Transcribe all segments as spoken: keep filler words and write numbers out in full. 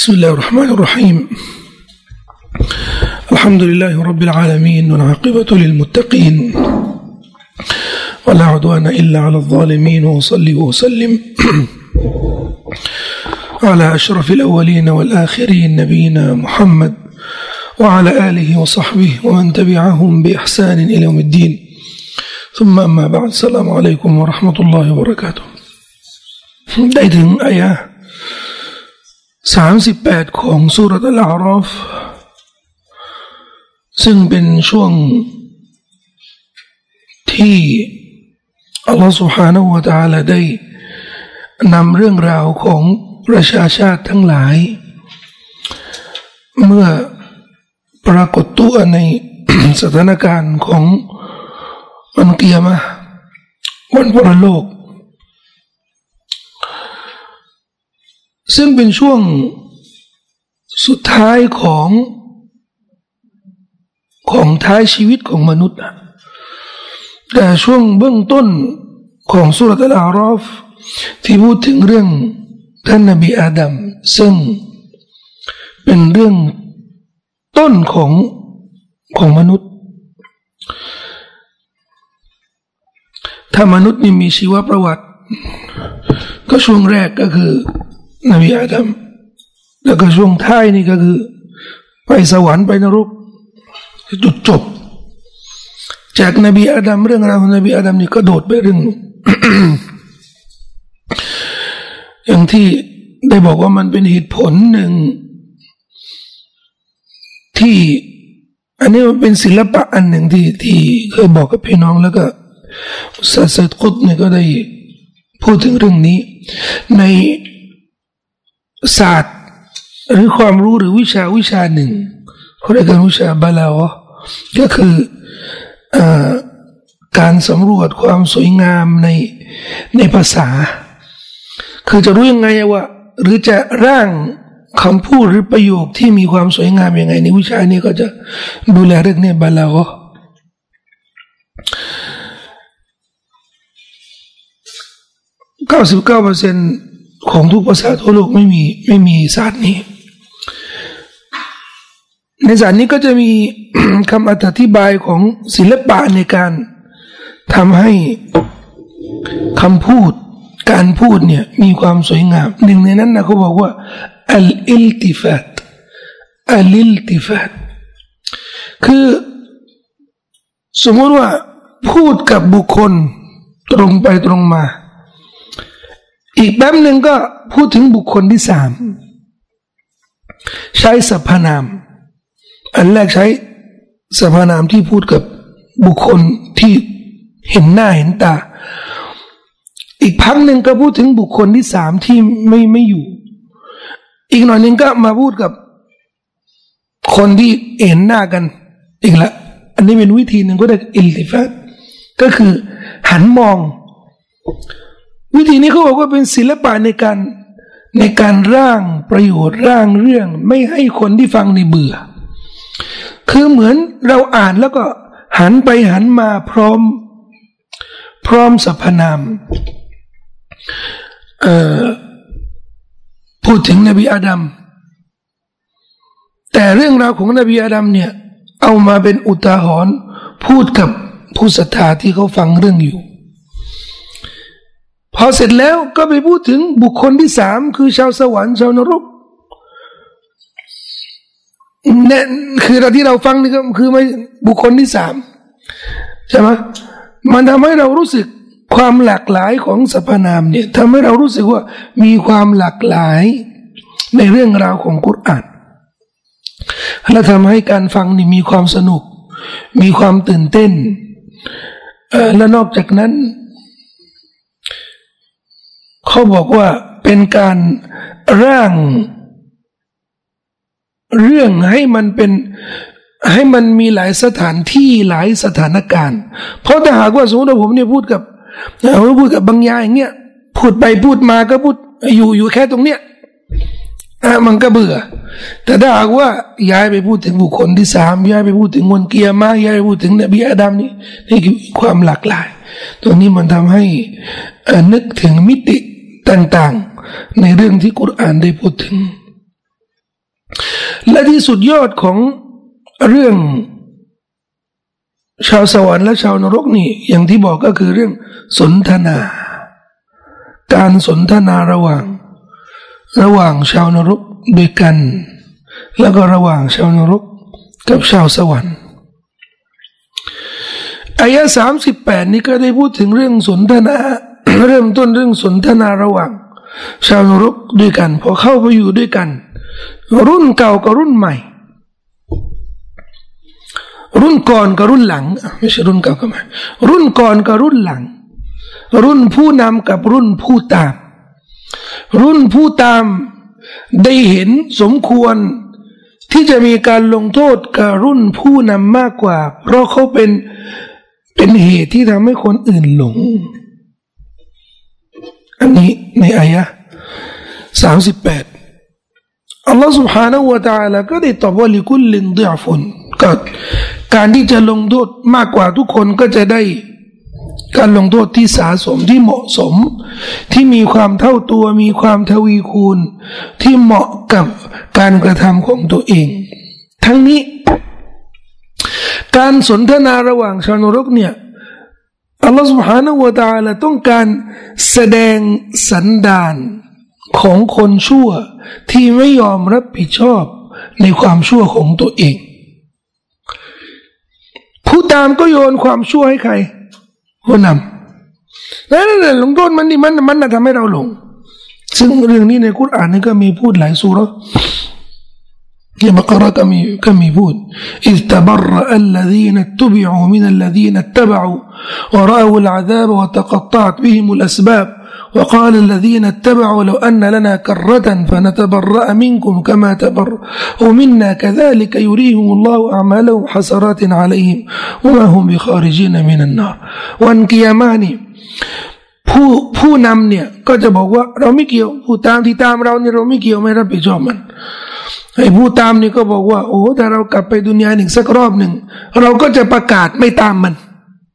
بسم الله الرحمن الرحيم الحمد لله رب العالمين والعاقبة للمتقين ولا عدوان إلا على الظالمين وصلي وسلم على أشرف الأولين والآخرين نبينا محمد وعلى آله وصحبه ومن تبعهم بإحسان إلى يوم الدين ثم أما بعد السلام عليكم ورحمة الله وبركاته ได้ถึงอายะห์สามสิบแปดของซูเราะห์อัลอาราฟซึ่งเป็นช่วงที่อัลลอฮฺ سبحانه และ تعالى ได้นำเรื่องราวของประชาชาติทั้งหลายเมื่อปรากฏตัวใน สถานการณ์ของวันกิยามะห์วันปรโลกซึ่งเป็นช่วงสุดท้ายของของท้ายชีวิตของมนุษย์แต่ช่วงเบื้องต้นของซูเราะห์อัลอาราฟที่พูดถึงเรื่องท่านนบีอาดัมซึ่งเป็นเรื่องต้นของของมนุษย์ถ้ามนุษย์นี่มีชีวประวัติก็ช่วงแรกก็คือนบีอาดัมแล้วก็ช่วงท้ายนี่ก็คือไปสวรรค์ไปนรกจุดจบจากนบีอาดัมเรื่องราวของนบีอาดัมนี่ก็โดดไปเรื่อง อย่างที่ได้บอกว่ามันเป็นเหตุผลหนึ่งที่อันนี้มันเป็นศิลปะอันหนึ่งที่ที่เคยบอกกับพี่น้องแล้วก็ศาสตร์กุฎเนี่ยก็ได้พูดถึงเรื่องนี้ในศาสตร์หรือความรู้หรือวิชาวิชาหนึ่งเขาเรียกกันวิชาบาลาฆะห์ก็คือการสำรวจความสวยงามในในภาษาคือจะรู้ยังไงว่าหรือจะร่างคำพูดหรือประโยคที่มีความสวยงามยังไงในวิชานี้ก็จะดูแลเรื่องนี้บาลาฆะห์เก้าสิบเก้าเปอร์เซ็นต์ของทุกภาษาทั่วโลกไม่มีไม่มีศาสตร์นี้ในศาสตร์นี้ก็จะมี คำอธิบายของศิลปะในการทำให้คำพูดการพูดเนี่ยมีความสวยงามหนึ่งในนั้นนะเขาบอกว่าอัลอิลติฟาตอัลอิลติฟาตคือสมมติว่าพูดกับบุคคลตรงไปตรงมาอีกแป๊บหนึ่งก็พูดถึงบุคคลที่สามใช้สรรพนามอันแรกใช้สรรพนามที่พูดกับบุคคลที่เห็นหน้าเห็นตาอีกพักหนึ่งก็พูดถึงบุคคลที่สามที่ไม่ไม่อยู่อีกหน่อยหนึ่งก็มาพูดกับคนที่เห็นหน้ากันอีกละอันนี้เป็นวิธีหนึ่งก็ได้อิลติฟาตก็คือหันมองวิธีนี้เขาบอกว่าเป็นศิลปะในการในการร่างประโยชน์ร่างเรื่องไม่ให้คนที่ฟังในเบื่อคือเหมือนเราอ่านแล้วก็หันไปหันมาพร้อมพร้อมสรรพนามเอ่อพูดถึงนบีอาดัมแต่เรื่องราวของนบีอาดัมเนี่ยเอามาเป็นอุทาหรณ์พูดกับผู้ศรัทธาที่เขาฟังเรื่องอยู่พอเสร็จแล้วก็ไปพูดถึงบุคคลที่สามคือชาวสวรรค์ชาวนรกเนี่ยคือเราที่เราฟังนี่ก็คือไม่บุคคลที่สามใช่ไหมมันทำให้เรารู้สึกความหลากหลายของสรรพนามเนี่ยทำให้เรารู้สึกว่ามีความหลากหลายในเรื่องราวของกุรอานและทำให้การฟังนี่มีความสนุกมีความตื่นเต้นเออและนอกจากนั้นเขาบอกว่าเป็นการร่างเรื่องให้มันเป็นให้มันมีหลายสถานที่หลายสถานการณ์เพราะถ้าหากว่าสมมติว่าผมเนี่ยพูดกับผมพูดกับบางยาอย่างเงี้ยพูดไปพูดมาก็พูดอยู่อยู่แค่ตรงเนี้ยอ่ะมันก็เบื่อแต่ถ้าหากว่าย้ายไปพูดถึงบุคคลที่สามย้ายไปพูดถึงวันกิยามะห์ย้ายไปพูดถึงนบีอาดัมนี่นี่คือความหลากหลายตรงนี้มันทำให้นึกถึงมิติต่างๆในเรื่องที่กุรอานได้พูดถึงและที่สุดยอดของเรื่องชาวสวรรค์และชาวนรกนี่อย่างที่บอกก็คือเรื่องสนทนาการสนทนาระหว่างระหว่างชาวนรกด้วยกันแล้วก็ระหว่างชาวนรกกับชาวสวรรค์อายะสามสิบแปดนี้ก็ได้พูดถึงเรื่องสนทนา เริ่มต้นเรื่องสนทนาระหว่างชาวนรกด้วยกันพอเข้าไปอยู่ด้วยกันรุ่นเก่ากับรุ่นใหม่รุ่นก่อนกับรุ่นหลังไม่ใช่รุ่นเก่ากับใหม่รุ่นก่อนกับรุ่นหลังรุ่นผู้นำกับรุ่นผู้ตามรุ่นผู้ตามได้เห็นสมควรที่จะมีการลงโทษกับรุ่นผู้นำมากกว่าเพราะเขาเป็นเป็นเหตุที่ทำให้คนอื่นหลงอันนี้ในอายะสามสิบแปดอัลลอฮฺ سبحانه และ تعالى ก็ได้ตอบว่าลิคุลลินดิอฟุนก็การที่จะลงโทษมากกว่าทุกคนก็จะได้การลงโทษที่สะสมที่เหมาะสมที่มีความเท่าตัวมีความทวีคูณที่เหมาะกับการกระทำของตัวเองทั้งนี้การสนทนาระหว่างชาวนรกเนี่ยอัลลอฮฺ سبحانه และ تعالى ต้องการแสดงสันดานของคนชั่วที่ไม่ยอมรับผิดชอบในความชั่วของตัวเองผู้ตามก็โยนความชั่วให้ใครผู้นำนั่นแหละลงโทษมันนี่มันมันทำให้เราหลงซึ่งเรื่องนี้ในกุรอานนี่ก็มีพูดหลายซูเราะห์ในบักเราะห์ก็มีก็มีพูดอิซตะบรอะลลซีนตุบิอูมินัลลซีนตะบะอูวะรอะอูลอะซาบวะตะกัตตะอะตบิฮิมุลอัสบาบوقال الذين اتبعوا لو أن لنا كرة فنتبرأ منكم كما تبرأوا منا كذلك يريهم الله أعمالهم حسرات عليهم وما هم بخارجين من النار วันกิยามะห์นี่ผู้ผู้นำเนี่ยก็จะบอกว่าเราไม่เกี่ยวผู้ตามที่ตามเราเนี่ยเราไม่เกี่ยวไม่รับผิดชอบมันไอ้ผู้ตามนี่ก็บอกว่าโอ้ถ้าเรากลับไปดุนยาหนึ่งสักรอบหนึ่งเราก็จะประกาศไม่ตามมัน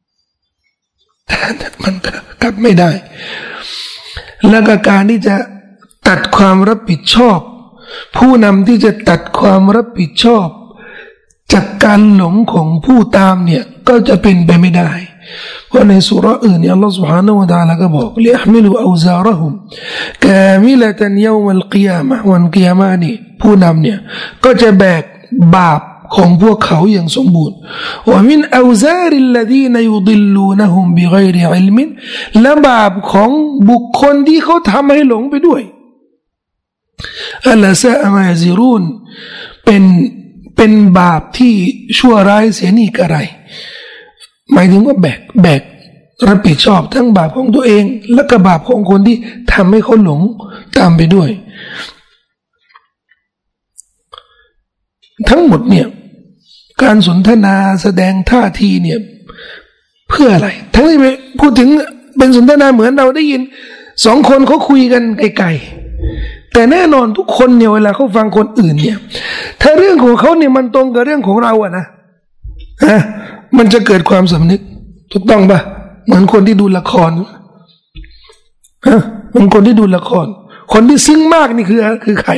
มันกลับไม่ได้และก็การที่จะตัดความรับผิดชอบผู้นำที่จะตัดความรับผิดชอบจากการหลงของผู้ตามเนี่ยก็จะเป็นไปไม่ได้เพราะในสุราะห์อื่นเนี่ยอัลลอฮฺ سبحانه และ تعالى ก็บอกลิยะห์มิลูเอาซาระฮุมกามิละตันยอมัลกิยามะฮ์วันกิยามะห์นี่ผู้นำเนี่ยก็จะแบกบาปของพวกเขาอย่างสมบูรณ์ว่ามินเอาซาริลลซีนยุฎิลลูนะฮุมบิฆอยริอิลมินและบาปของบุคคลที่เขาทำให้หลงไปด้วยอัลลซาอะมาซิรูนเป็นเป็นบาปที่ชั่วร้ายเสียนี่กระไรหมายถึงว่าแบกแบกรับผิดชอบทั้งบาปของตัวเองและก็บาปของคนที่ทำให้เขาหลงตามไปด้วยทั้งหมดเนี่ยการสนทนาแสดงท่าทีเนี่ยเพื่ออะไรทั้งที่พูดถึงเป็นสนทนาเหมือนเราได้ยินสองคนเขาคุยกันไกลๆแต่แน่นอนทุกคนเนี่ยเวลาเขาฟังคนอื่นเนี่ยถ้าเรื่องของเขาเนี่ยมันตรงกับเรื่องของเราอะนะฮะมันจะเกิดความสำนึกถูกต้องปะเหมือนคนที่ดูละครฮะเหมือนคนที่ดูละครคนที่ซึ้งมากนี่คือคือใคร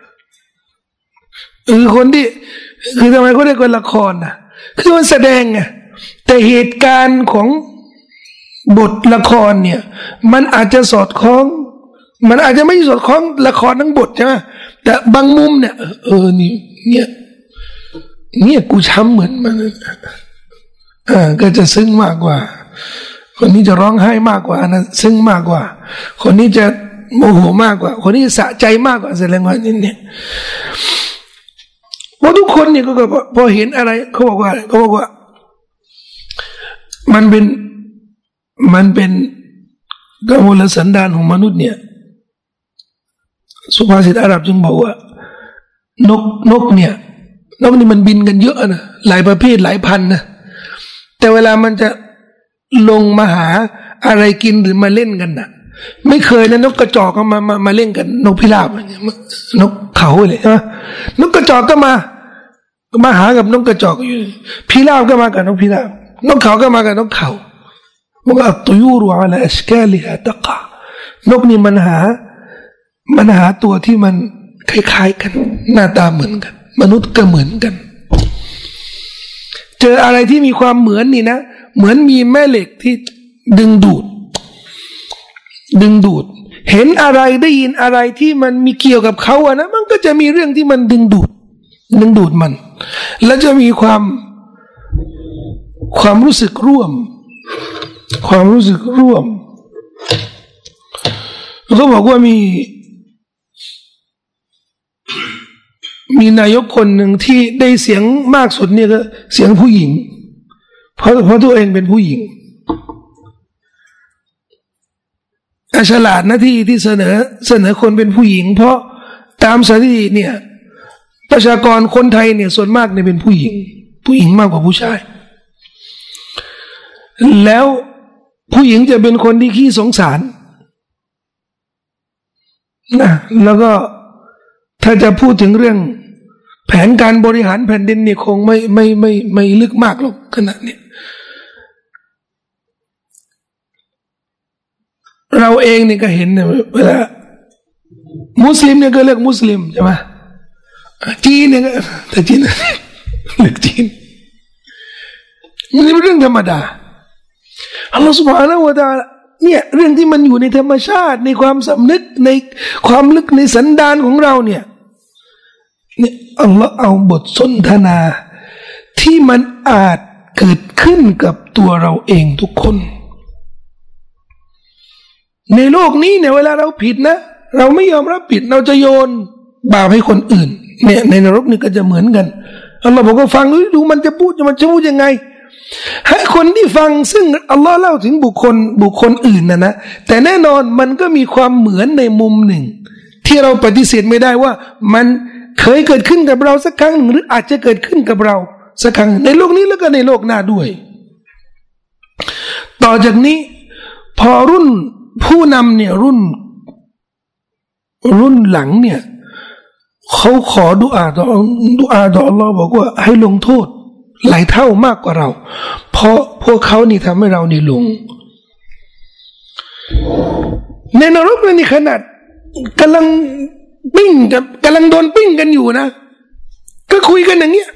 คือคนที่คือทำไมเขาเรียกว่าละครนะคือมันแสดงไงแต่เหตุการณ์ของบทละครเนี่ยมันอาจจะสอดคล้องมันอาจจะไม่สอดคล้องละครทั้งบทใช่ไหมแต่บางมุมเนี่ยเออนี่เนี่ยเนี่ยกูช้ำเหมือนมันอ่าก็จะซึ้งมากกว่าคนนี้จะร้องไห้มากกว่าอันนั้นซึ้งมากกว่าคนนี้จะโมโหมากกว่าคนนี้สะใจมากกว่าแสดงว่านี่เนี่ยว่าทุกคนเนี่ยก็พอเห็นอะไรเขาบอกว่าเขาบอกว่ามันเป็นมันเป็นกมลสันดานของมนุษย์เนี่ยสุภาษิตอาหรับจึงบอกว่านกนกเนี่ยนกนี่มันบินกันเยอะนะหลายประเภทหลายพันนะแต่เวลามันจะลงมาหาอะไรกินหรือมาเล่นกันนะไม่เคยนะนกกระจอกก็มามามาเล่นกันนกพิราบนกเขาเลยใช่ไหมนกกระจอกก็มามาหากับนกกระจอกอยู่พิราบก็มากับนกพิราบนกเขาก็มากับนกเขาบอกว่าตุยูรุอะลาอัชกาลิฮะตะกะนกนี่มันหามันหาตัวที่มันคล้ายๆกันหน้าตาเหมือนกันมนุษย์ก็เหมือนกันเจออะไรที่มีความเหมือนนี่นะเหมือนมีแม่เหล็กที่ดึงดูดดึงดูดเห็นอะไรได้ยินอะไรที่มันมีเกี่ยวกับเขาอะนะมันก็จะมีเรื่องที่มันดึงดูดดึงดูดมันแล้วจะมีความความรู้สึกร่วมความรู้สึกร่วมเขาบอกว่ามีมีนายกคนหนึ่งที่ได้เสียงมากสุดเนี่ยก็เสียงผู้หญิงเพราะเพราะตัวเองเป็นผู้หญิงฉลาดนะที่ที่เสนอเสนอคนเป็นผู้หญิงเพราะตามสถิติเนี่ยประชากรคนไทยเนี่ยส่วนมากเนี่ยเป็นผู้หญิงผู้หญิงมากกว่าผู้ชายแล้วผู้หญิงจะเป็นคนที่ขี้สงสารนะแล้วก็ถ้าจะพูดถึงเรื่องแผนการบริหารแผ่นดินเนี่ยคงไม่ไม่ไม่ไม่ลึกมากหรอกขนาดนี้เราเองเนี่ยก็เห็นเนี่ยเวลามุสลิมเนี่ยก็เรียกมุสลิมใช่ไหมจีนเนี่ยก็แต่จีนเรียกจีนมันเป็นเรื่องธรรมดาอัลลอฮฺ سبحانه และ تعالى เนี่ยเรื่องที่มันอยู่ในธรรมชาติในความสำนึกในความลึกในสันดานของเราเนี่ยเนี่ยอัลลอฮฺเอาบทสนทนาที่มันอาจเกิดขึ้นกับตัวเราเองทุกคนในโลกนี้เนี่ยเวลาเราผิดนะเราไม่ยอมรับผิดเราจะโยนบาปให้คนอื่นเนี่ยในนรกนี่ก็จะเหมือนกันอัลลอฮฺบอกว่าฟังดูมันจะพูดมันจะพูดยังไงให้คนที่ฟังซึ่งอัลลอฮ์เล่าถึงบุคคลบุคคลอื่นนะนะแต่แน่นอนมันก็มีความเหมือนในมุมหนึ่งที่เราปฏิเสธไม่ได้ว่ามันเคยเกิดขึ้นกับเราสักครั้งหนึ่งหรืออาจจะเกิดขึ้นกับเราสักครั้งในโลกนี้แล้วก็ในโลกหน้าด้วยต่อจากนี้พอรุ่นผู้นำเนี่ยรุ่นรุ่นหลังเนี่ยเขาขอดุอาต่อดุอาต่ออัลลอฮ์บอกว่าให้ลงโทษหลายเท่ามากกว่าเราเพราะพวกเขานี่ทำให้เรานี่หลงในนรกนี่ขนาดกำลังปิ้งกับกำลังโดนปิ้งกันอยู่นะก็คุยกันอย่างเงี้ย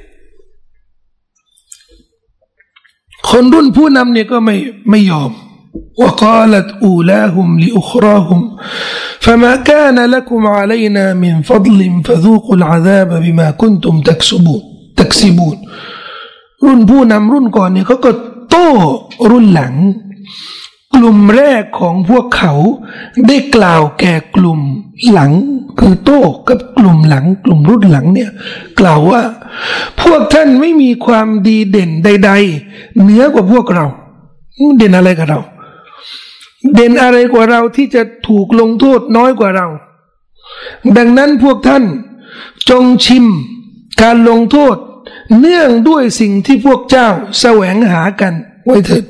คนรุ่นผู้นำเนี่ยก็ไม่ไม่ยอมوقالت أولاهم لأخراهم فما كان لكم علينا من فضل فذوقوا العذاب بما كنتم تكسبون تكسبون รุ่นผู้นำรุ่นก่อนเนี่ยเขาก็โต้รุ่นหลังกลุ่มแรกของพวกเขาได้กล่าวแก่กลุ่มหลังคือโต้กับกลุ่มหลังกลุ่มรุ่นหลังเนี่ยกล่าวว่าพวกท่านไม่มีความดีเด่นใดๆเหนือกว่าพวกเราเด่นอะไรกับเราเด่นอะไรกว่าเราที่จะถูกลงโทษน้อยกว่าเราดังนั้นพวกท่านจงชิมการลงโทษเนื่องด้วยสิ่งที่พวกเจ้าแสวงหากันไว้เถิด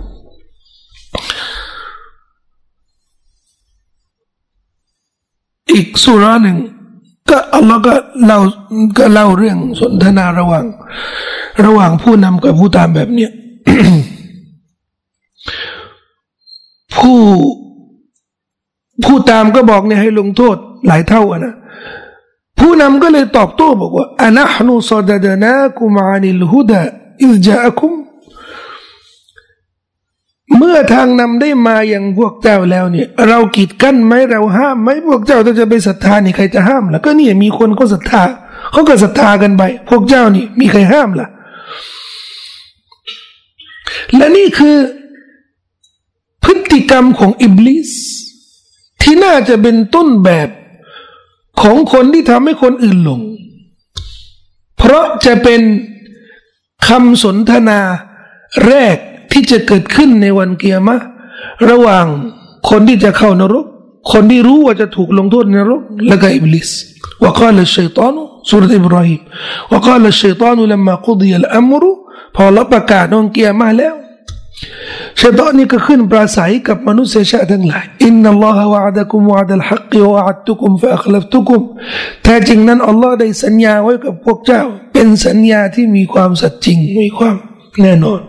อีกสุราหนึ่งก็อัลลอฮ์ก็เล่าก็เล่าเรื่องสนทนาระหว่างระหว่างผู้นำกับผู้ตามแบบเนี้ย ผู้ผู้ตามก็บอกเนี่ยให้ลงโทษหลายเท่านะผู้นำก็เลยตอบโต้บอกว่าอะนะห์นุซอดะดะนากุมอานิลฮุดาอิซจาอะกุมเมื่อทางนำได้มาอย่างพวกเจ้าแล้วเนี่ยเรากีดกั้นไหมเราห้ามไหมพวกเจ้าถ้าจะไปศรัทธานี่ใครจะห้ามล่ะก็เนี่ยมีคนก็ศรัทธาเขาก็ศรัทธากันไปพวกเจ้านี่มีใครห้ามล่ะและนี่คือพฤติกรรมของอิบลิสที่น่าจะเป็นต้นแบบของคนที่ทำให้คนอื่นหลงเพราะจะเป็นคำสนทนาแรกที่จะเกิดขึ้นในวันเกียรติระหว่างคนที่จะเข้านรกคนที่รู้ว่าจะถูกลงโทษในนรกและก็อิบลิสว่าقال الشيطان ซูเราะห์อิบรอฮีมว่าقال الشيطان لما قضي الأمر พอเราประกาศวันเกียรติแล้วชัยฏอนนี่ก็ขึ้นปราศัยกับมนุษยชาติทั้งหลายอินนัลลอฮะวะอะดะกุมวะอะดัลฮักวะอะดตุกุมฟะอัคลัฟตุกุมแท้จริงนั้นอัลลอฮ์ได้สัญญาไว้กับพวกเจ้าเป็นสัญญาที่มีความสัตย์จริงมีความแน่นอน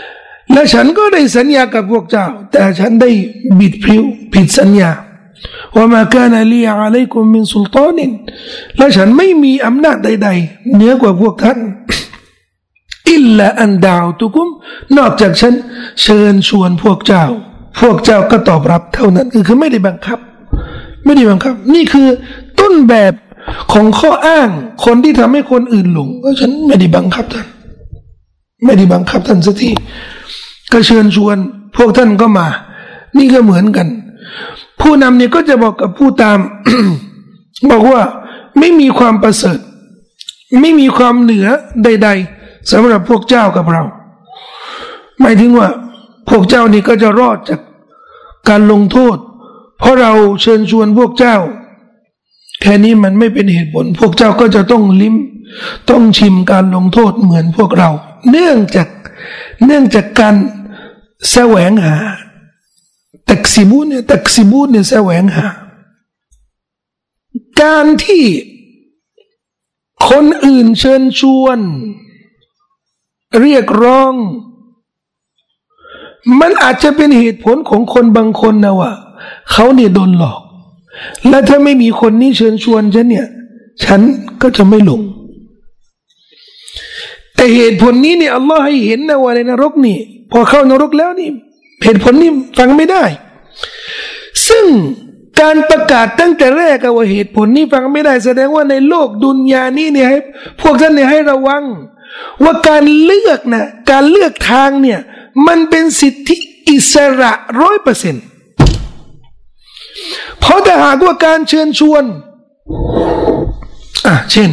และฉันก็ได้สัญญากับพวกเจ้าแต่ฉันได้บิดพริ้วผิดสัญญาว่ามากานะลีอะลัยกุมมินซุลตานินและฉันไม่มีอำนาจใดๆเหนือกว่าพวกท่านอิลลาอันดาวตุกุมนอกจากฉันเชิญชวนพวกเจ้าพวกเจ้าก็ตอบรับเท่านั้นคือคือไม่ได้บังคับไม่ได้บังคับนี่คือต้นแบบของข้ออ้างคนที่ทำให้คนอื่นหลงว่าฉันไม่ได้บังคับท่านไม่ได้บังคับท่านสักทีก็เชิญชวนพวกท่านก็มานี่ก็เหมือนกันผู้นำเนี่ยก็จะบอกกับผู้ตาม บอกว่าไม่มีความประเสริฐไม่มีความเหนือใดๆสำหรับพวกเจ้ากับเราหมายถึงว่าพวกเจ้านี่ก็จะรอดจากการลงโทษเพราะเราเชิญชวนพวกเจ้าแค่นี้มันไม่เป็นเหตุผลพวกเจ้าก็จะต้องลิ้มต้องชิมการลงโทษเหมือนพวกเราเนื่องจากเนื่องจากการแสวงหาตักซิบูนเนี่ยตักซิบูนเนี่ยแสวงหาการที่คนอื่นเชิญชวนเรียกร้องมันอาจจะเป็นเหตุผลของคนบางคนนะว่าเขาเนี่ยโดนหลอกและถ้าไม่มีคนนี้เชิญชวนฉันเนี่ยฉันก็จะไม่หลงแต่เหตุผลนี้เนี่ยอัลลอฮ์ให้เห็นนะว่าในนรกนี่พอเข้านรกแล้วนี่เหตุผลนี้ฟังไม่ได้ซึ่งการประกาศตั้งแต่แรกว่าเหตุผลนี้ฟังไม่ได้แสดงว่าในโลกดุนยานี้เนี่ยให้พวกท่านเนี่ยให้ระวังว่าการเลือกนะการเลือกทางเนี่ยมันเป็นสิทธิอิสระร้อยเปอร์เซ็นต์เพราะถ้าหากว่าการเชิญชวนอ่ะเช่น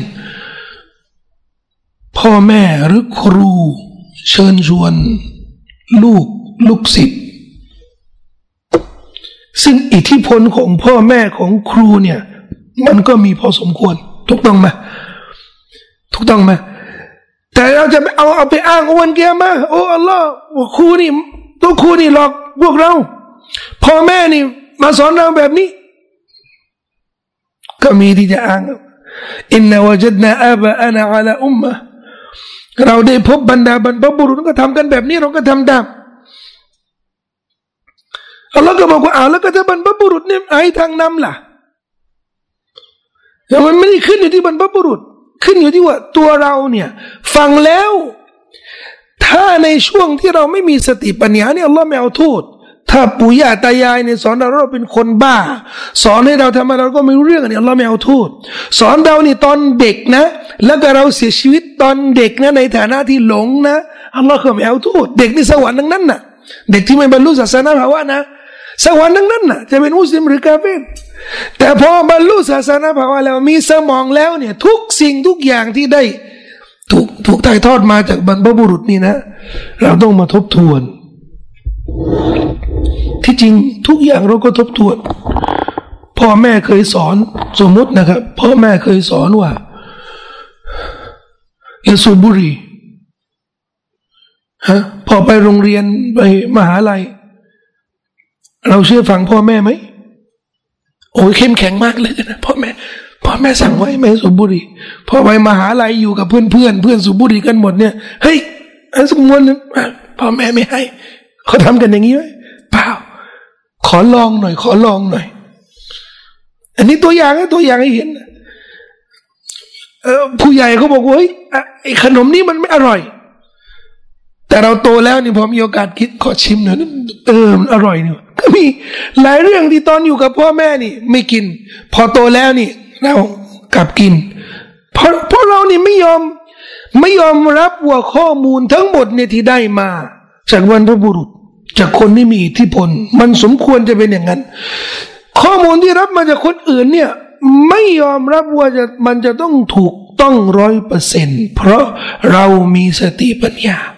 พ่อแม่หรือครูเชิญชวนลูกลูกศิษย์ซึ่งอิทธิพลของพ่อแม่ของครูเนี่ยมันก็มีพอสมควรถูกต้องไหมถูกต้องไหมแต่เราจะเอาเอาไปอ้างวันเกียร์มาโอ้อัลลอฮ์ครูนี่ตัวครูนี่หลอกพวกเราพ่อแม่นี่มาสอนเราแบบนี้ก็มีที่จะอ้างอินนาวจัดนาอาบะอานาอัลอุมมะเราได้พบบรรดาบรรพบุรุษก็ทำกันแบบนี้เราก็ทำตามอัลลอฮ์ก็บอกว่าอ้าวแล้วก็ถ้าบรรพบุรุษเนี่ยให้ทางนำล่ะแต่มันไม่ได้ขึ้นอยู่ที่บรรพบุรุษขึ้นอยู่ที่ว่าตัวเราเนี่ยฟังแล้วถ้าในช่วงที่เราไม่มีสติปัญญาเนี่ยอัลลอฮ์ไม่เอาโทษถ้าปู่ย่าตายายเนี่ยสอนเราเราเป็นคนบ้าสอนให้เราทำอะไรเราก็ไม่รู้เรื่องเนี่ยอัลลอฮ์ไม่เอาโทษสอนเรานี่ตอนเด็กนะแล้วก็เราเสียชีวิตตอนเด็กนะในฐานะที่หลงนะอัลลอฮ์ก็ไม่เอาโทษเด็กนี่สวรรค์ทั้งนั้นน่ะเด็กที่ไม่บรรลุศาสนาภาวะนะสวรรค์ทั้งนั้นน่ะจะเป็นมุสลิมหรือกาเฟรแต่พอบรรลุศาสนาภาวะแล้วมีสมองแล้วเนี่ยทุกสิ่งทุกอย่างที่ได้ถูกถูกถ่ายทอดมาจากบรรพบุรุษนี่นะเราต้องมาทบทวนที่จริงทุกอย่างเราก็ทบทวนพ่อแม่เคยสอนสมมตินะครับพ่อแม่เคยสอนว่าอย่าสูบบุหรี่ฮะพอไปโรงเรียนไปมหาลัยเราเชื่อฟังพ่อแม่ไหมโอ้ยเข้มแข็งมากเลยนะพ่อแม่พ่อแม่สั่งไว้ไม่สูบบุหรี่พอไปมหาลัยอยู่กับเพื่อนเพื่อนเพื่อนสูบบุหรี่กันหมดเนี่ยเฮ้ยอันสมควรพ่อแม่ไม่ให้เขาทำกันอย่างนี้ไหมเปล่าขอลองหน่อยขอลองหน่อยอันนี้ตัวอย่างนะตัวอย่างให้เห็นเออผู้ใหญ่เขาบอกว่าเฮ้ยไอ้ขนมนี้มันไม่อร่อยแต่เราโตแล้วนี่พอมีโอกาสคิดขอชิมหน่อยเออมันอร่อยนี่ก็มีหลายเรื่องที่ตอนอยู่กับพ่อแม่นี่ไม่กินพอโตแล้วนี่เรากลับกินเพราะเพราะเรานี่ไม่ยอมไม่ยอมรับว่าข้อมูลทั้งหมดเนี่ยที่ได้มาจากบรรพบุรุษจากคนที่มีอิทธิพลมันสมควรจะเป็นอย่างนั้นข้อมูลที่รับมาจากคนอื่นเนี่ยไม่ยอมรับว่าจะมันจะต้องถูกต้องร้อยเปอร์เซ็นต์เพราะเรามีสติปัญญา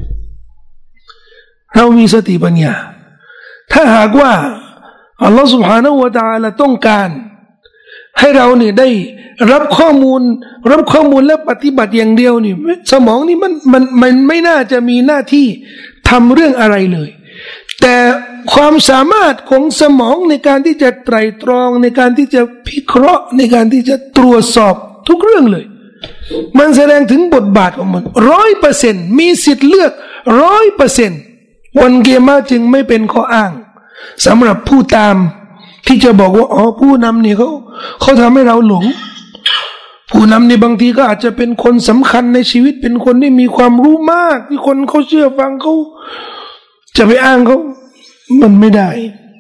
เรามีสติปัญญาถ้าหากว่าอัลลอฮฺ سبحانه และ تعالى ต้องการให้เราเนี่ยได้รับข้อมูลรับข้อมูลและปฏิบัติอย่างเดียวนี่สมองนี่มันมันมันไม่น่าจะมีหน้าที่ทำเรื่องอะไรเลยแต่ความสามารถของสมองในการที่จะไตร่ตรองในการที่จะพิเคราะห์ในการที่จะตรวจสอบทุกเรื่องเลยมันแสดงถึงบทบาทของมันร้อยเปอร์เซ็นต์มีสิทธิ์เลือกร้อยเปอร์เซ็นต์วันเกียรติจึงไม่เป็นข้ออ้างสำหรับผู้ตามที่จะบอกว่าอ๋อผู้นำเนี่ยเขาเขาทำให้เราหลงผู้นำในบางทีก็อาจจะเป็นคนสำคัญในชีวิตเป็นคนที่มีความรู้มากที่คนเขาเชื่อฟังเขาจะไปอ้างเขามันไม่ได้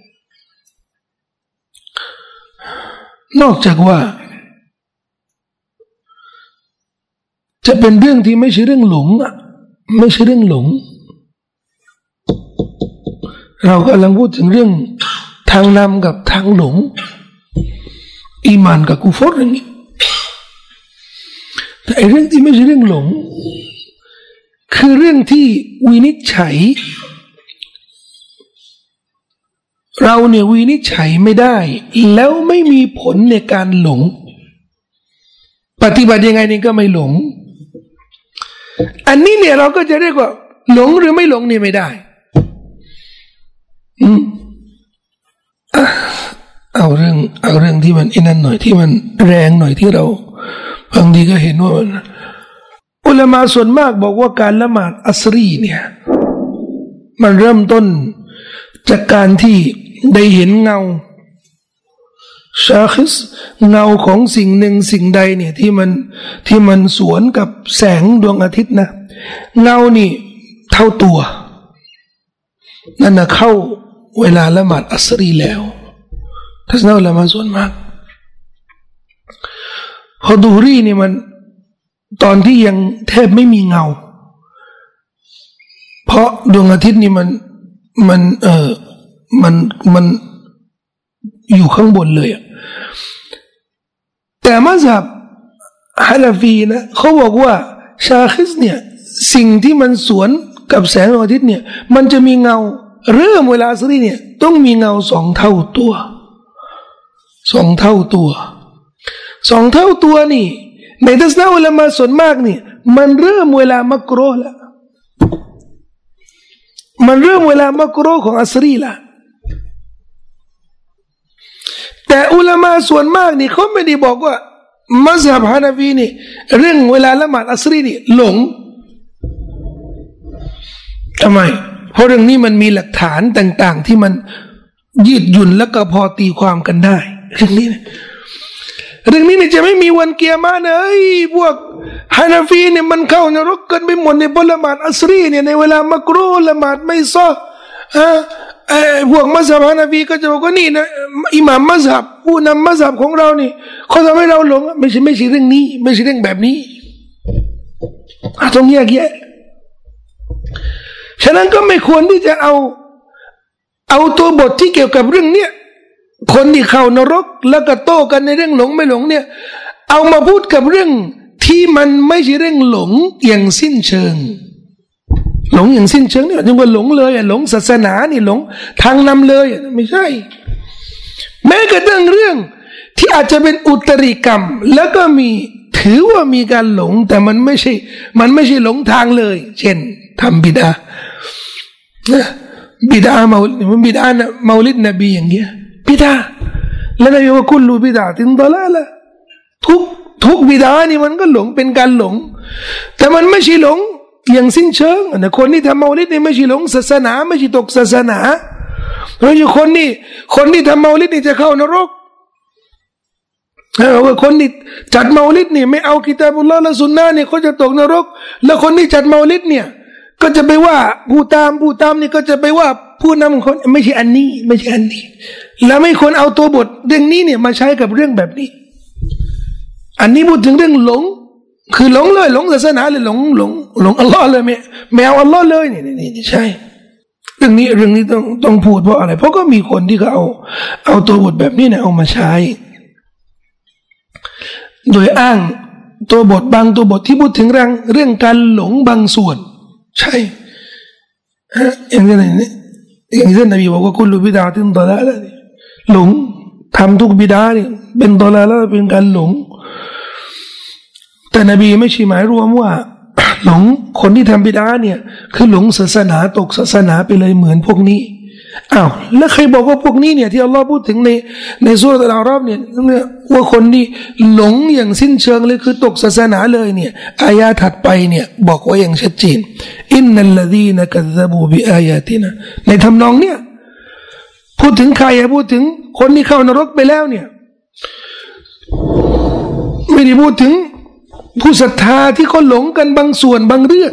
นอกจากว่าจะเป็นเรื่องที่ไม่ใช่เรื่องหลงอ่ะไม่ใช่เรื่องหลงเรากำลังพูดถึงเรื่องทางนำกับทางหลงอีมานกับกุฟรอย่างนี้แต่ไอ้เรื่องที่ไม่ใช่เรื่องหลงคือเรื่องที่วินิจฉัยเราเนี่ยวินิจฉัยไม่ได้แล้วไม่มีผลในการหลงปฏิบัติยังไงนี่ก็ไม่หลงอันนี้เนี่ยเราก็จะเรียกว่าหลงหรือไม่หลงนี่ไม่ได้อืมเอาเรื่องเอาเรื่องที่มันอินั่นหน่อยที่มันแรงหน่อยที่เราบางทีก็เห็นว่าอุลามะส่วนมากบอกว่าการละหมาดอัสรีเนี่ยมันเริ่มต้นจากการที่ได้เห็นเงาชาคิสเงาของสิ่งหนึ่งสิ่งใดเนี่ยที่มันที่มันสวนกับแสงดวงอาทิตย์นะเงานี่เท่าตัวนั่นนะเข้าเวลาละหมาดอัสรีแล้วทัศนะอุลามะส่วนมากพอดูรีนี่มันตอนที่ยังแทบไม่มีเงาเพราะดวงอาทิตย์นี่มันมันเออมันมันอยู่ข้างบนเลยอะแต่มัซฮับฮานาฟีนะเขาบอกว่าชาคิสเนี่ยสิ่งที่มันสวนกับแสงดวงอาทิตย์เนี่ยมันจะมีเงาเริ่มเวลาอัสรีเนี่ยต้องมีเงาสองเท่าตัวสองเท่าตัวสองเท่าตัวนี่ในทัศนะอุลามะส่วนมากนี่มันเริ่มเวลามักรูฮ์ละมันเริ่มเวลามักรูฮ์ของอัสรีละแต่อุลามะส่วนมากนี่เขาไม่ได้บอกว่ามัซฮับฮานาฟีนี่เรื่องเวลาละหมาดอัสรีนี่หลงทำไมเพราะเรื่องนี้มันมีหลักฐานต่างๆที่มันยืดหยุ่นแล้วก็พอตีความกันได้เรื่องนี้นะเรื่องนี้เนี่ยจะไม่มีวันเกียร์มานะไอ้พวกฮานาฟีเนี่ยมันเข้านรกกันไปหมดในบนละหมาดอัสรีเนี่ยในเวลามักรูละหมาดไม่ซ้อฮะไอ้พวกมัซฮับฮานาฟีก็จะบอกว่านี่นะอิหม่ามมัซฮับผู้นำมัซฮับของเรานี่เขาทำให้เราหลงไม่ใช่ไม่ใช่เรื่องนี้ไม่ใช่เรื่องแบบนี้ต้องแยกแยะฉะนั้นก็ไม่ควรที่จะเอาเอาตัวบทที่เกี่ยวกับเรื่องเนี้ยคนที่เข้านรกแล้วก็โต้กันในเรื่องหลงไม่หลงเนี่ยเอามาพูดกับเรื่องที่มันไม่ใช่เรื่องหลงอย่างสิ้นเชิงหลงอย่างสิ้นเชิงเนี่ยจึงว่าหลงเลยอ่ะหลงศาสนานี่หลงทางนำเลยไม่ใช่แม้กระทั่งเรื่องที่อาจจะเป็นอุตริกรรมแล้วก็มีถือว่ามีการหลงแต่มันไม่ใช่มันไม่ใช่หลงทางเลยเช่นทำบิดาบิดาเมาบิดาเมาลิดนบีอย่างเงี้ยบิดาแล้วนบีว่าคุลลูบิดาตินฎอลาละทุกทุกบิดานี่มันก็หลงเป็นการหลงแต่มันไม่ใช่หลงอย่างสิ้นเชิงนะคนที่ทำเมาลิดนี่ไม่ใช่หลงศาสนาไม่ใช่ตกศาสนาเพราะอยู่คนนี่คนที่ทำเมาลิดนี่จะเข้านรกว่าคนที่จัดเมาลิดนี่ไม่เอากิตาบุลลอฮ์และสุนนะเนี่ยเขาจะตกนรกแล้วคนที่จัดเมาลิดเนี่ยก็จะไปว่าผู้ตามผู้ตามนี่ก็จะไปว่าผู้นำคนไม่ใช่อันนี้ไม่ใช่อันนี้แล้วไม่ควรเอาตัวบทเรื่องนี้เนี่ยมาใช้กับเรื่องแบบนี้อันนี้พูดถึงเรื่องหลงคือหลงเลยหลงศาสนาเลยหลงหลงหลงอัลลอฮ์เลยไม่ไม่เอาอัลลอฮ์เลยนี่นี่นี่ใช่เรื่องนี้เรื่องนี้ต้องต้องพูดเพราะอะไรเพราะก็มีคนที่เขาเอาเอาตัวบทแบบนี้เนี่ยเอามาใช้โดยอ้างตัวบทบางตัวบทที่พูดถึงเรื่องเรื่องการหลงบางส่วนใช่อย่างนี้นี่อย่างที่นบีบอกว่าคุลบิดาตินฎอลาละหลงทำทุกบิดาเนี่ยเป็นฎอลาละเป็นการหลงแต่นบีไม่ใช่หมายรวมว่าหลงคนที่ทำบิดาเนี่ยคือหลงศาสนาตกศาสนาไปเลยเหมือนพวกนี้อ้าวแล้วใครบอกว่าพวกนี้เนี่ยที่อัลลอฮ์พูดถึงในในซูเราะห์อัลอาราฟเนี่ยว่าคนที่หลงอย่างสิ้นเชิงเลยคือตกศาสนาเลยเนี่ยอายะถัดไปเนี่ยบอกไว้อย่างชัดเจนอินนัลลซีนะกัซซะบูบิอายาตินะในทำนองเนี่ยพูดถึงใครพูดถึงคนที่เข้านรกไปแล้วเนี่ยไม่ได้พูดถึงผู้ศรัทธาที่เขาหลงกันบางส่วนบางเรื่อง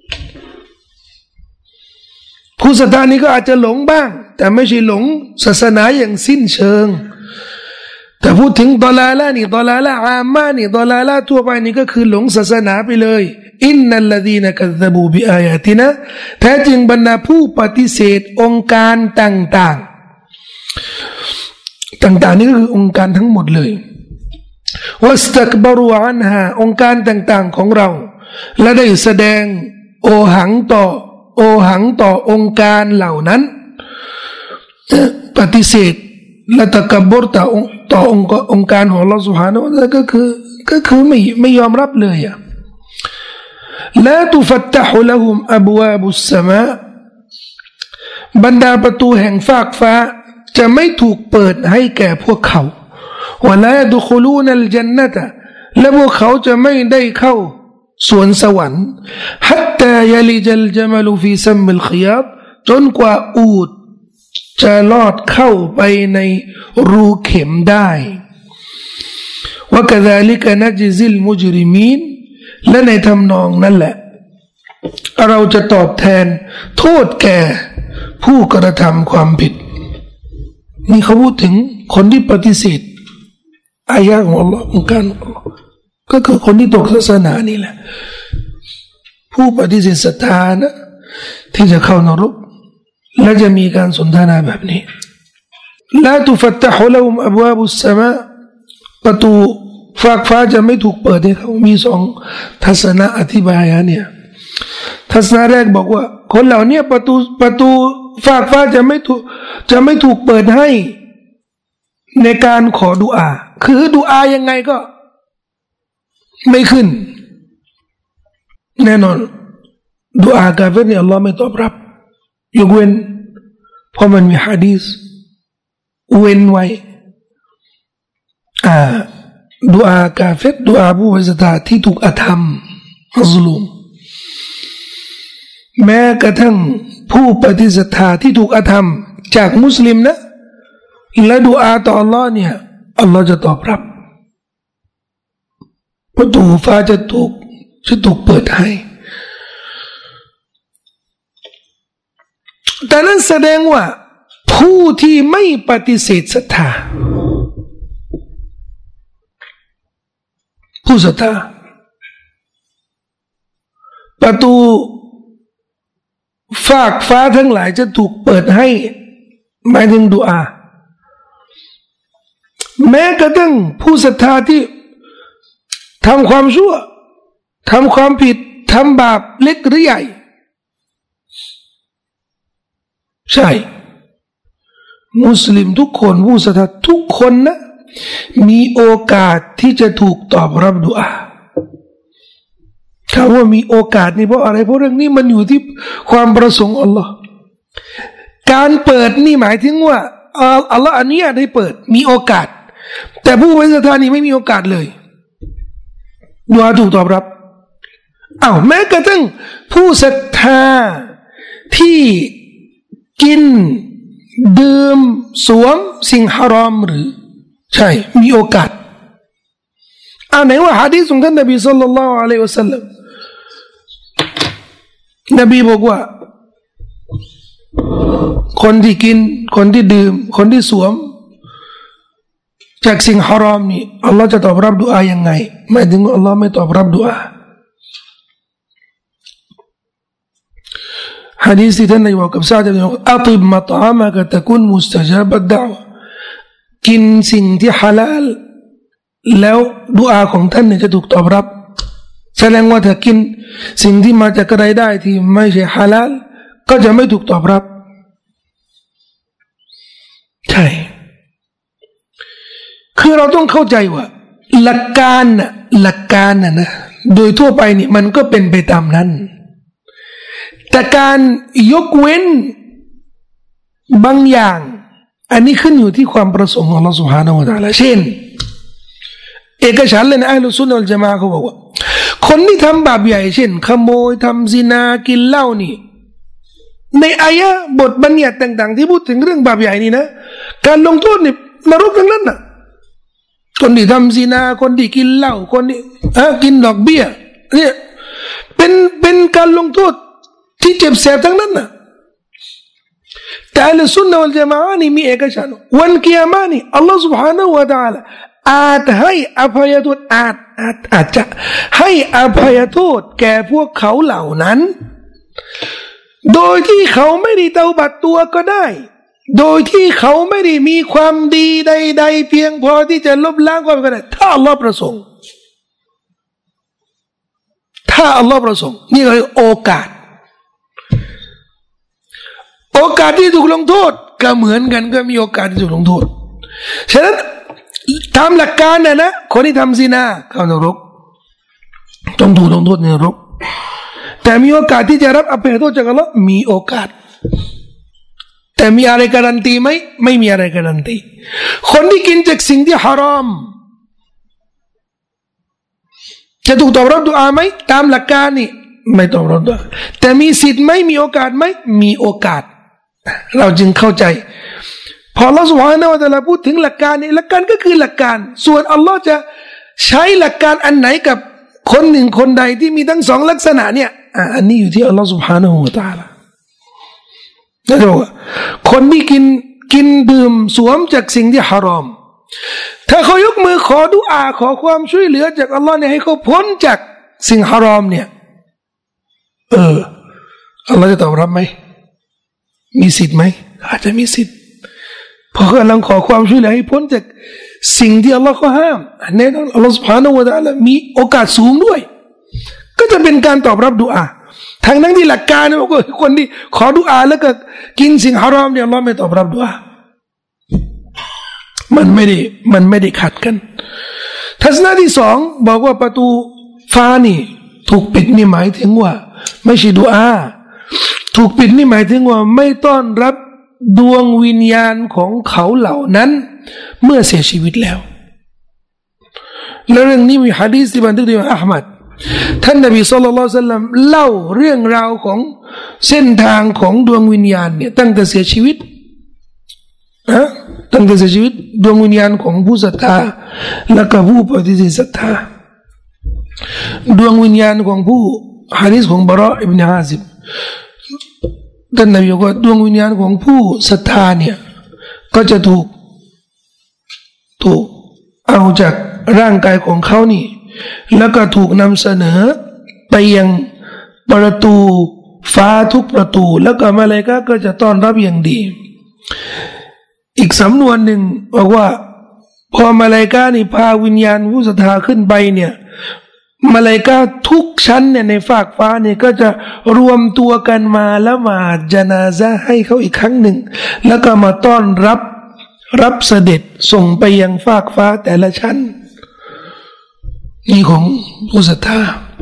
ผู้ศรัทธานี้ก็อาจจะหลงบ้างแต่ไม่ใช่หลงศาสนาอย่างสิ้นเชิงแต่พูดถึงดอลาละนี่ดอลาละอามานี่ดอลาละทั่วไปนี่ก็คือหลงศาสนาไปเลยอินนัลลดีนกัซซะบูบิอายาตินะแท้จริงบรรดาผู้ปฏิเสธองค์การต่างๆต่างๆนี่ก็คือองค์การทั้งหมดเลยวัสตักบารูอันฮาองค์การต่างๆของเราและได้แสดงโอหังต่อโอหังต่อองค์การเหล่านั้นปฏิเสธและตะกบรต่อต่อองค์องค์การของอัลลอฮฺ سبحانه และ ก็คือก็คือไม่ไม่ยอมรับเลยอ่ะละตุฟัตตะฮุละฮุมอับวาบุสสมาบรรดาประตูแห่งฟากฟ้าจะไม่ถูกเปิดให้แก่พวกเขาวะลายัดุคุลูนัลญันนะตะและพวกเขาจะไม่ได้เข้าสวนสวรรค์ฮัตตายลิจัลจมลฟีซัมมิลขิยาตจนกว่าอูฐจะลอดเข้าไปในรูเข็มได้วะกะซาลิกะนัจซิลมุจริมีนและในทำนองนั่นแหละเราจะตอบแทนโทษแก่ผู้กระทำความผิดนี่เขาพูดถึงคนที่ปฏิเสธอายะของอัลลอฮ์องค์การของอัลลอฮ์ก็คือคนที่ตกศาสนานี่แหละผู้ปฏิเสธศรัทธานะที่จะเข้านรกและจะมีการสนทนาแบบนี้ลาตุฟัตตะฮุละฮุมอับวาบุสสมาประตูฟากฟ้าจะไม่ถูกเปิดให้เขามีสองทัศนะอธิบายเนี่ยทัศนะแรกบอกว่าคนเหล่านี้ประตูประตูฟากฟ้าจะไม่ถูกจะไม่ถูกเปิดให้ในการขอดุอาคือดุอายังไงก็ไม่ขึ้นแน่นอนดุอากาเฟรเนี่ยอัลลอฮ์ไม่ตอบรับยกเว้นเพราะมันมีหะดีษเว้นไว้อ่าดุอากาเฟรดุอาผู้ปฏิเสธที่ถูกอธรรมมัซลูมแม้กระทั่งผู้ปฏิเสธที่ถูกอธรรมจากมุสลิมนะและดุอาต่ออัลลอฮ์เนี่ยอัลลอฮ์จะตอบรับประตูฟ้าจะถูกจะถูกเปิดให้แต่นั้นแสดงว่าผู้ที่ไม่ปฏิเสธศรัทธาผู้ศรัทธาประตูฟากฟ้าทั้งหลายจะถูกเปิดให้หมายถึงดุอาแม้กระทั่งผู้ศรัทธาที่ทำความชั่วทำความผิดทำบาปเล็กหรือใหญ่ใช่มุสลิมทุกคนผู้ศรัทธาทุกคนนะมีโอกาสที่จะถูกตอบรับดุอาคำว่ามีโอกาสนี่เพราะอะไรเพราะเรื่องนี้มันอยู่ที่ความประสงค์อัลลอฮ์การเปิดนี่หมายถึงว่าอัลลอฮ์อนุญาตให้เปิดมีโอกาสแต่ผู้ปฏิเสธนี่ไม่มีโอกาสเลยดุอาถูกตอบรับอ้าวแม้กระทั่งผู้ศรัทธาที่กินดื่มสวมสิ่งฮารอมหรือใช่มีโอกาสอ่าไหนว่าหะดีษของท่านนบีศ็อลลัลลอฮุอะลัยฮิวะซัลลัมนบีบอกว่าคนที่กินคนที่ดื่มคนที่สวมจากสิ่งฮารอมนี่อัลลอฮ์จะตอบรับดุอายังไงหมายถึงว่าอัลลอฮ์ไม่ตอบรับดุอาฮะดีษที่ท่านนบีบอกกับซาดบินอัติบมัตอะมะกะตะกุนมุสตะญาบะดะอ์วะกินสิ่งที่ฮาลาลแล้วดุอาของท่านเนี่ยจะถูกตอบรับแสดงว่าถ้ากินสิ่งที่มาจากรายได้ที่ไม่ใช่ฮาลาลก็จะไม่ถูกตอบรับใช่คือเราต้องเข้าใจว่าหลักการน่ะหลักการน่ะนะโดยทั่วไปนี่มันก็เป็นไปตามนั้นแต่การยกเว้นบางอย่างอันนี้ขึ้นอยู่ที่ความประสงค์ของอัลเลาะห์ซุบฮานะฮูวะตะอาลาเช่นเอกฉันท์เลยนะอัลลอฮฺซุนนะวัลญะมาอะห์เขาบอกว่าคนที่ทำบาปใหญ่เช่นขโมยทำซินากินเหล้านี่ในอายะห์บทบัญญัติต่างๆที่พูดถึงเรื่องบาปใหญ่นี่นะการลงโทษนี่นรกทั้งนั้นน่ะคนที่ทำซินาคนที่กินเหล้าคนที่อ่ะกินดอกเบี้ยเนี่ยเป็นเป็นการลงโทษที่เจ็บแสบทั้งนั้นน่ะแต่อัลสุนนะวัลญะมาอะห์นี่มีเอกฉันท์วันกิยามะห์นี่อัลลอฮฺ سبحانه และ تعالى อาจให้อภัยโทษอาจอาจอาจจะให้อภัยโทษแก่พวกเขาเหล่านั้นโดยที่เขาไม่ได้เตาบัตตัวก็ได้โดยที่เขาไม่ได้มีความดีใดๆเพียงพอที่จะลบล้างความก็ได้ถ้าอัลลอฮ์ประสงค์ถ้าอัลลอฮ์ประสงค์นี่คือโอกาสโอกาสที่ถูกลงโทษก็เหมือนกันก็มีโอกาสที่ถูกลงโทษฉะนั้นตามหลักการนะนะคนที่ทำซินาเข้านรกต้องถูกลงโทษในนรกแต่มีโอกาสที่จะรับอภัยโทษจากอัลลอฮ์มีโอกาสแต่มีอะไรการันตีไหมไม่มีอะไรการันตีคนที่กินจากสิ่งที่ฮารอมจะถูกตอบรับดุอาไหมตามหลักการนี่ไม่ตอบรับดุอาแต่มีสิทธิ์ไหมมีโอกาสไหมมีโอกาสเราจึงเข้าใจพออัลลอฮฺซุบฮานะฮูวะตะอาลาพูดถึงหลักการนี่หลักการก็คือหลักการส่วนอัลลอฮ์จะใช้หลักการอันไหนกับคนหนึ่งคนใดที่มีทั้งสองลักษณะเนี่ยอ่าอันนี้อยู่ที่อัลลอฮฺซุบฮานะฮูวะตะอาลานะจ๊ะคนที่กินกินดื่มสวมจากสิ่งที่ฮารอมถ้าเขายกมือขอดุอาขอความช่วยเหลือจากอัลลอฮ์เนี่ยให้เขาพ้นจากสิ่งฮารอมเนี่ยเอออัลลอฮ์จะตอบรับไหมมีสิทธิ์ไหมอาจจะมีสิทธิ์เพราะกำลังขอความช่วยเหลือให้พ้นจากสิ่งที่อัลลอฮ์เขาห้ามอันนี้อัลลอฮ์ سبحانه และ تعالى มีโอกาสสูงด้วยก็จะเป็นการตอบรับดุอาทางนั้นที่หลักการเนี่ยก็คนที่ขอดุอาแล้วก็กินสิ่งฮารอมเนี่ยอัลลอฮ์ไม่ตอบรับดุอามันไม่ได้มันไม่ได้ขัดกันทัศนะที่สองบอกว่าประตูฟ้านี่ถูกปิดนี่หมายถึงว่าไม่ใช่ดุอาถูกปิดนี่หมายถึงว่าไม่ต้อนรับดวงวิญญาณของเขาเหล่านั้นเมื่อเสียชีวิตแล้วและเรื่องนี้มีหะดีษที่บันทึกโดยอะห์มัดท่านนบีศ็อลลัลลอฮุอะลัยฮิวะซัลลัมเล่าเรื่องราวของเส้นทางของดวงวิญญาณเนี่ยตั้งแต่เสียชีวิตนะตั้งแต่เสียชีวิตดวงวิญญาณของผู้ศรัทธาและก็ผู้ปฏิเสธศรัทธาดวงวิญญาณของผู้หะดีษของบะเราะห์อิบนุอาซิบท่านนบีบอกว่าดวงวิญญาณของผู้ศรัทธาเนี่ยก็จะถูกถูกเอาจากร่างกายของเขานี่แล้วก็ถูกนำเสนอไปยังประตูฟ้าทุกประตูแล้วก็มาเลกะก็จะต้อนรับอย่างดีอีกสำนวนหนึ่งบอกว่าพอมาเลกะนี่พาวิญญาณผู้ศรัทธาขึ้นไปเนี่ยมาเลกะทุกชั้นเนี่ยในฟากฟ้าเนี่ยก็จะรวมตัวกันมาละหมาดญะนาซะห์ให้เขาอีกครั้งหนึ่งแล้วก็มาต้อนรับรับเสด็จส่งไปยังฟากฟ้าแต่ละชั้นนี่ของผู้ศรัทธา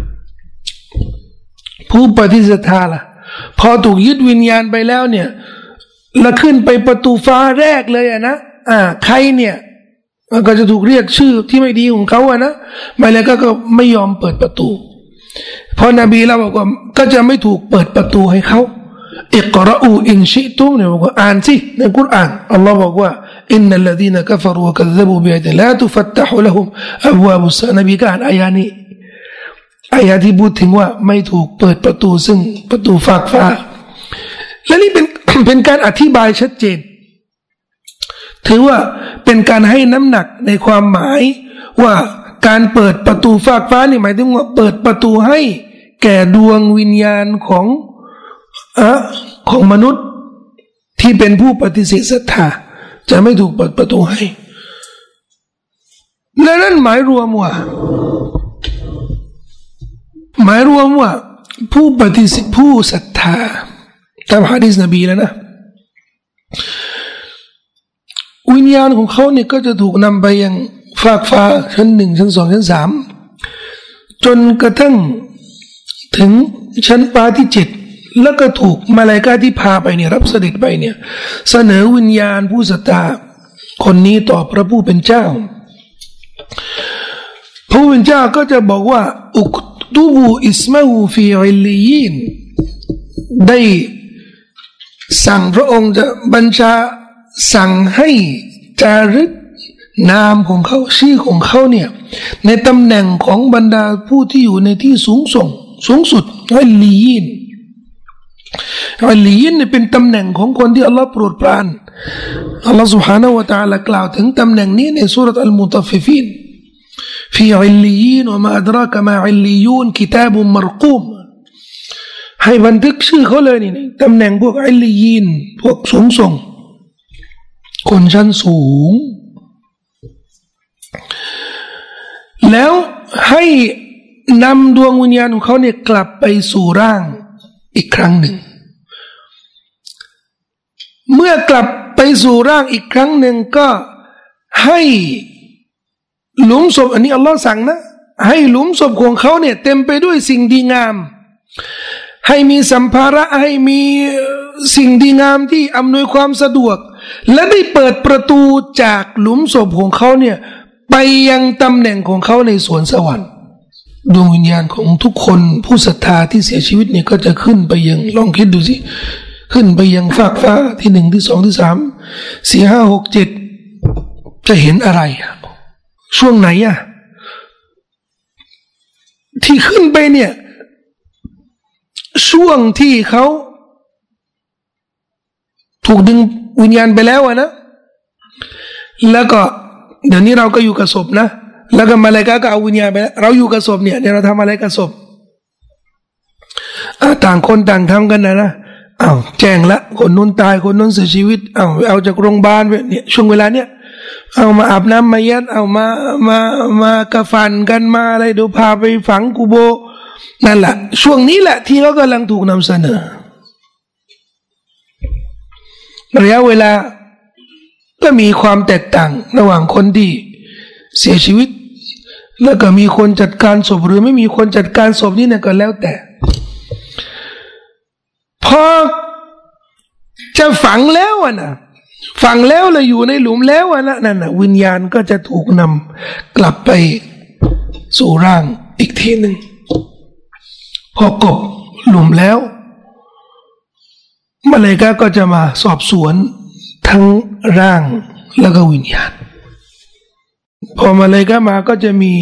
ผู้ปฏิเสธศรัทธาล่ะพอถูกยึดวิญญาณไปแล้วเนี่ยแล้วขึ้นไปประตูฟ้าแรกเลยอะนะอ่าใครเนี่ยมันก็จะถูกเรียกชื่อที่ไม่ดีของเขาอะนะมาแล้วก็ก็ไม่ยอมเปิดประตูพอนบีเราบอกว่าก็จะไม่ถูกเปิดประตูให้เขาอิกเราะอูอินชิตุมเนี่ยบอกว่าอ่านสิในกุรอานอัลลอฮ์บอกว่าอินนัลลดีนกัฟรูวะกัซซบูบิอายัติลาตุฟัตตะฮุละฮุมอับวาบุสซะนบีก็อ่านอายะนี้อายะที่พูดถึงว่าไม่ถูกเปิดประตูซึ่งประตูฟากฟ้าและนี่เป็น เป็นการอธิบายชัดเจนถือว่าเป็นการให้น้ำหนักในความหมายว่าการเปิดประตูฟากฟ้านี่หมายถึงว่าเปิดประตูให้แก่ดวงวิญญาณของอะของมนุษย์ที่เป็นผู้ปฏิเสธศรัทธาจะไม่ถูกเปิดประตูให้และนั่นหมายรวมว่าหมายรวมว่าผู้ปฏิเสธผู้ศรัทธาตามหะดีษนบีแล้วนะวิญญาณของเขาเนี่ยก็จะถูกนำไปยังฟากฟ้าชั้นหนึ่งชั้นสองชั้นสามจนกระทั่งถึงชั้นฟ้าที่เจ็ดแล้วก็ถูกมาลาอิกะฮ์ที่พาไปเนี่ยรับเสด็จไปเนี่ยเสนอวิญญาณผู้ศรัทธาคนนี้ต่อพระผู้เป็นเจ้าพระผู้เป็นเจ้าก็จะบอกว่าอุกตุบูอิสมาฮูฟีอิลลียีนได้สั่งพระองค์จะบัญชาสั่งให้จารึกนามของเขาชื่อของเขาเนี่ยในตำแหน่งของบรรดาผู้ที่อยู่ในที่สูงส่งสูงสุดอัลลียินอัลลียินเนี่ยเป็นตำแหน่งของคนที่อัลลอฮ์โปรดปรานอัลลอฮ์ سبحانه และ تعالى กล่าวถึงตำแหน่งนี้ในสุเราะห์อัลมุตัฟฟิฟีนฟีอัลลียินวะมาอัดรากะมาอัลลียูนกิตาบุมมรกูมให้บันทึกชื่อเขาเลยนี่ตำแหน่งพวกอัลลียินพวกสูงส่งคนชั้นสูงแล้วให้นำดวงวิญญาณของเขาเนี่ยกลับไปสู่ร่างอีกครั้งหนึ่งเมื่อกลับไปสู่ร่างอีกครั้งหนึ่งก็ให้หลุมศพอันนี้อัลลอฮ์สั่งนะให้หลุมศพของเขาเนี่ยเต็มไปด้วยสิ่งดีงามให้มีสัมภาระให้มีสิ่งดีงามที่อำนวยความสะดวกและได้เปิดประตูจากหลุมศพของเขาเนี่ยไปยังตำแหน่งของเขาในสวนสวรรค์ดวงวิญญาณของทุกคนผู้ศรัทธาที่เสียชีวิตเนี่ยก็จะขึ้นไปยังลองคิดดูสิขึ้นไปยังฟากฟ้าที่หนึ่งที่สองที่สามสี่ห้าหกเจ็ดจะเห็นอะไรช่วงไหนอะที่ขึ้นไปเนี่ยช่วงที่เขาถูกดึงวิญญาณไปแล้วอะนะแล้วก็เดี๋ยวนี้เราก็อยู่กับศพนะแล้วก็มาเลกาก็เอาวิญญาณไปแล้วเราอยู่กับศพเนี่ยเนี่ยเราทำอะไรกับศพต่างคนต่างทำกันนะนะอ้าวแจ้งละคนนู้นตายคนนู้นเสียชีวิตอ้าวเอาจากโรงพยาบาลเนี่ยช่วงเวลาเนี้ยเอามาอาบน้ำมายัดเอามามามากระฟันกันมาอะไรดูพาไปฝังกูโบนั่นแหละช่วงนี้แหละที่เขากำลังถูกนำเสนอระยะเวลาก็มีความแตกต่างระหว่างคนที่เสียชีวิตแล้วก็มีคนจัดการศพหรือไม่มีคนจัดการศพนี่เนี่ยก็แล้วแต่พอจะฝังแล้วอ่ะนะฝังแล้วเลยอยู่ในหลุมแล้วอ่ะนะนั่นน่ะวิญญาณก็จะถูกนำกลับไปสู่ร่างอีกทีหนึ่งพอกบหลุมแล้วมาเลกาก็จะมาสอบสวนทั้งร่างแล้วก็วิญญาณพอมาเลกามาก็จะมี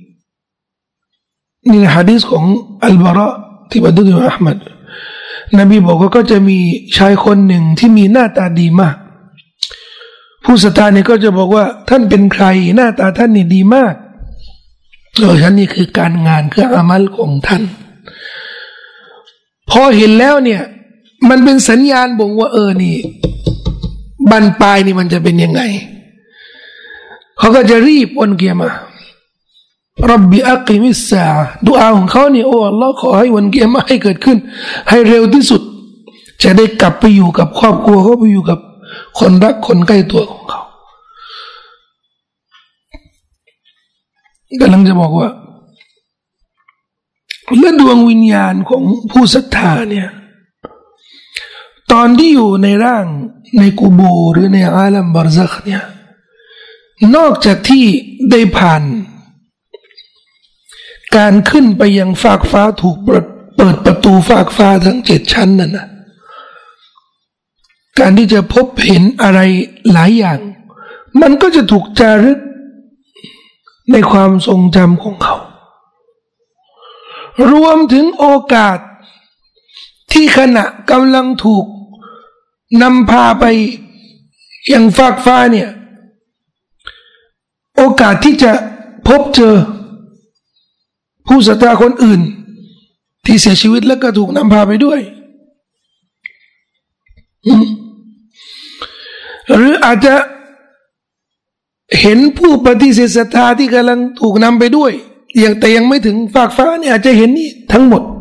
นี่ในหะดีษของอัลบาระที่บันทึกโดยอะห์มัดนบีบอกว่าก็จะมีชายคนหนึ่งที่มีหน้าตาดีมากผู้ศรัทธาเนี่ยก็จะบอกว่าท่านเป็นใครหน้าตาท่านนี่ดีมากโดยฉันนี่คือการงานคืออามัลของท่านพอเห็นแล้วเนี่ยมันเป็นสัญญาณบ่งว่าเออนี่บั้นปลายนี่มันจะเป็นยังไงเขาก็จะรีบวันเกียร์มาร็อบบิอักิมิสซาดุอาของเขาเนี่ยโอ้อัลลอฮ์ขอให้วันเกียร์มาให้เกิดขึ้นให้เร็วที่สุดจะได้กลับไปอยู่กับครอบครัวเขาไปอยู่กับคนรักคนใกล้ตัวของเขากำลังจะบอกว่าและดวงวิญญาณของผู้ศรัทธาเนี่ยตอนที่อยู่ในร่างในกุโบร์หรือในอาลัมบาร์ซักเนี่ยนอกจากที่ได้ผ่านการขึ้นไปยังฟากฟ้าถูกเปิดประตูฟากฟ้าทั้งเจ็ดชั้นนั่นนะการที่จะพบเห็นอะไรหลายอย่างมันก็จะถูกจารึกในความทรงจำของเขารวมถึงโอกาสที่ขณะกำลังถูกนำพาไปยังฟากฟ้าเนี่ยโอกาสที่จะพบเจอผู้ศรัทธาคนอื่นที่เสียชีวิตแล้วก็ถูกนำพาไปด้วยหรืออาจจะเห็นผู้ปฏิเสธศรัทธาที่กำลังถูกนำไปด้วยยังแต่ยังไม่ถึงฟากฟ้าเนี่ยอาจจะเห็นนี่ทั้งหมด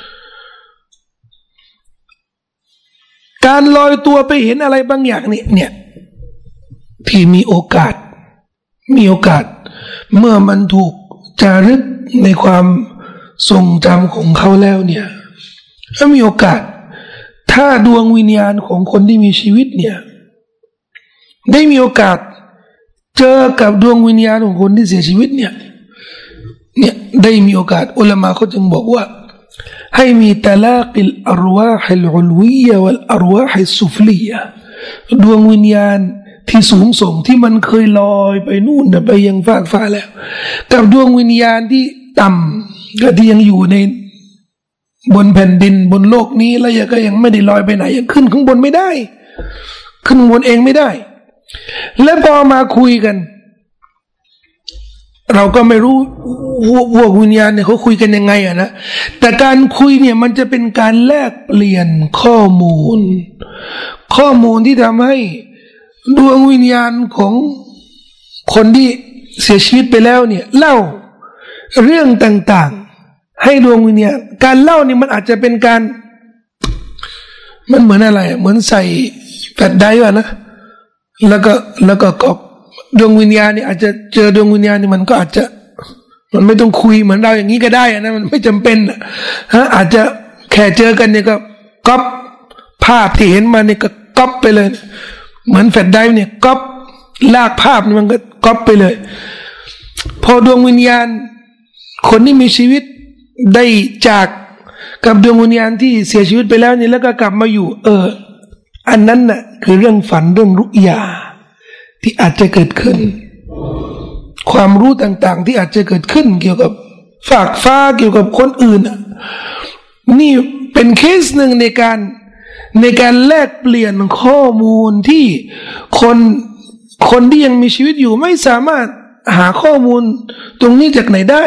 การลอยตัวไปเห็นอะไรบางอย่างนี่เนี่ยที่มีโอกาสมีโอกาสเมื่อมันถูกจารึกในความทรงจำของเขาแล้วเนี่ยถ้ามีโอกาสถ้าดวงวิญญาณของคนที่มีชีวิตเนี่ยได้มีโอกาสเจอกับดวงวิญญาณของคนที่เสียชีวิตเนี่ยเนี่ยได้มีโอกาสอุลามะเขาจึงบอกว่าให้มีตะลากิลอรวาฮิลอุลวียะวัลอรวาฮิสซุฟลียะดวงวิญญาณที่สูงส่งที่มันเคยลอยไปนู่นไปยังฟากฟ้าแล้วกับดวงวิญญาณที่ต่ำก็ที่ยังอยู่ในบนแผ่นดินบนโลกนี้แล้วยังก็ยังไม่ได้ลอยไปไหนยังขึ้นข้างบนไม่ได้ขึ้นข้างบนเองไม่ได้และพอมาคุยกันเราก็ไม่รู้พวกวิญญาณเนี่ยเขาคุยกันยังไงอะนะแต่การคุยเนี่ยมันจะเป็นการแลกเปลี่ยนข้อมูลข้อมูลที่ทำให้ดวงวิญญาณของคนที่เสียชีวิตไปแล้วเนี่ยเล่าเรื่องต่างๆให้ดวงวิญญาณการเล่านี่มันอาจจะเป็นการมันเหมือนอะไรเหมือนใส่แฟลชไดรฟ์อะนะแล้วก็แล้วก็ก็ดวงวิญญาณเนี่ยอาจจะเจอดวงวิญญาณนี่มันก็อาจจะมันไม่ต้องคุยเหมือนเราอย่างนี้ก็ได้นะมันไม่จำเป็นนะฮะอาจจะแค่เจอกันเนี่ยก็ก๊อปภาพที่เห็นมาเนี่ยก็ก๊อปไปเลยเหมือนแฟลชไดรฟ์เนี่ยก๊อปลากภาพนี่มันก็ก๊อปไปเลยพอดวงวิญญาณคนที่มีชีวิตได้จากกับดวงวิญญาณที่เสียชีวิตไปแล้วนี่แล้วก็กลับมาอยู่เอออันนั้นน่ะคือเรื่องฝันเรื่องรุยาที่อาจจะเกิดขึ้นความรู้ต่างๆที่อาจจะเกิดขึ้นเกี่ยวกับฝากฟ้าเกี่ยวกับคนอื่นนี่เป็นเคสหนึ่งในการในการแลกเปลี่ยนข้อมูลที่คนคนที่ยังมีชีวิตอยู่ไม่สามารถหาข้อมูลตรงนี้จากไหนได้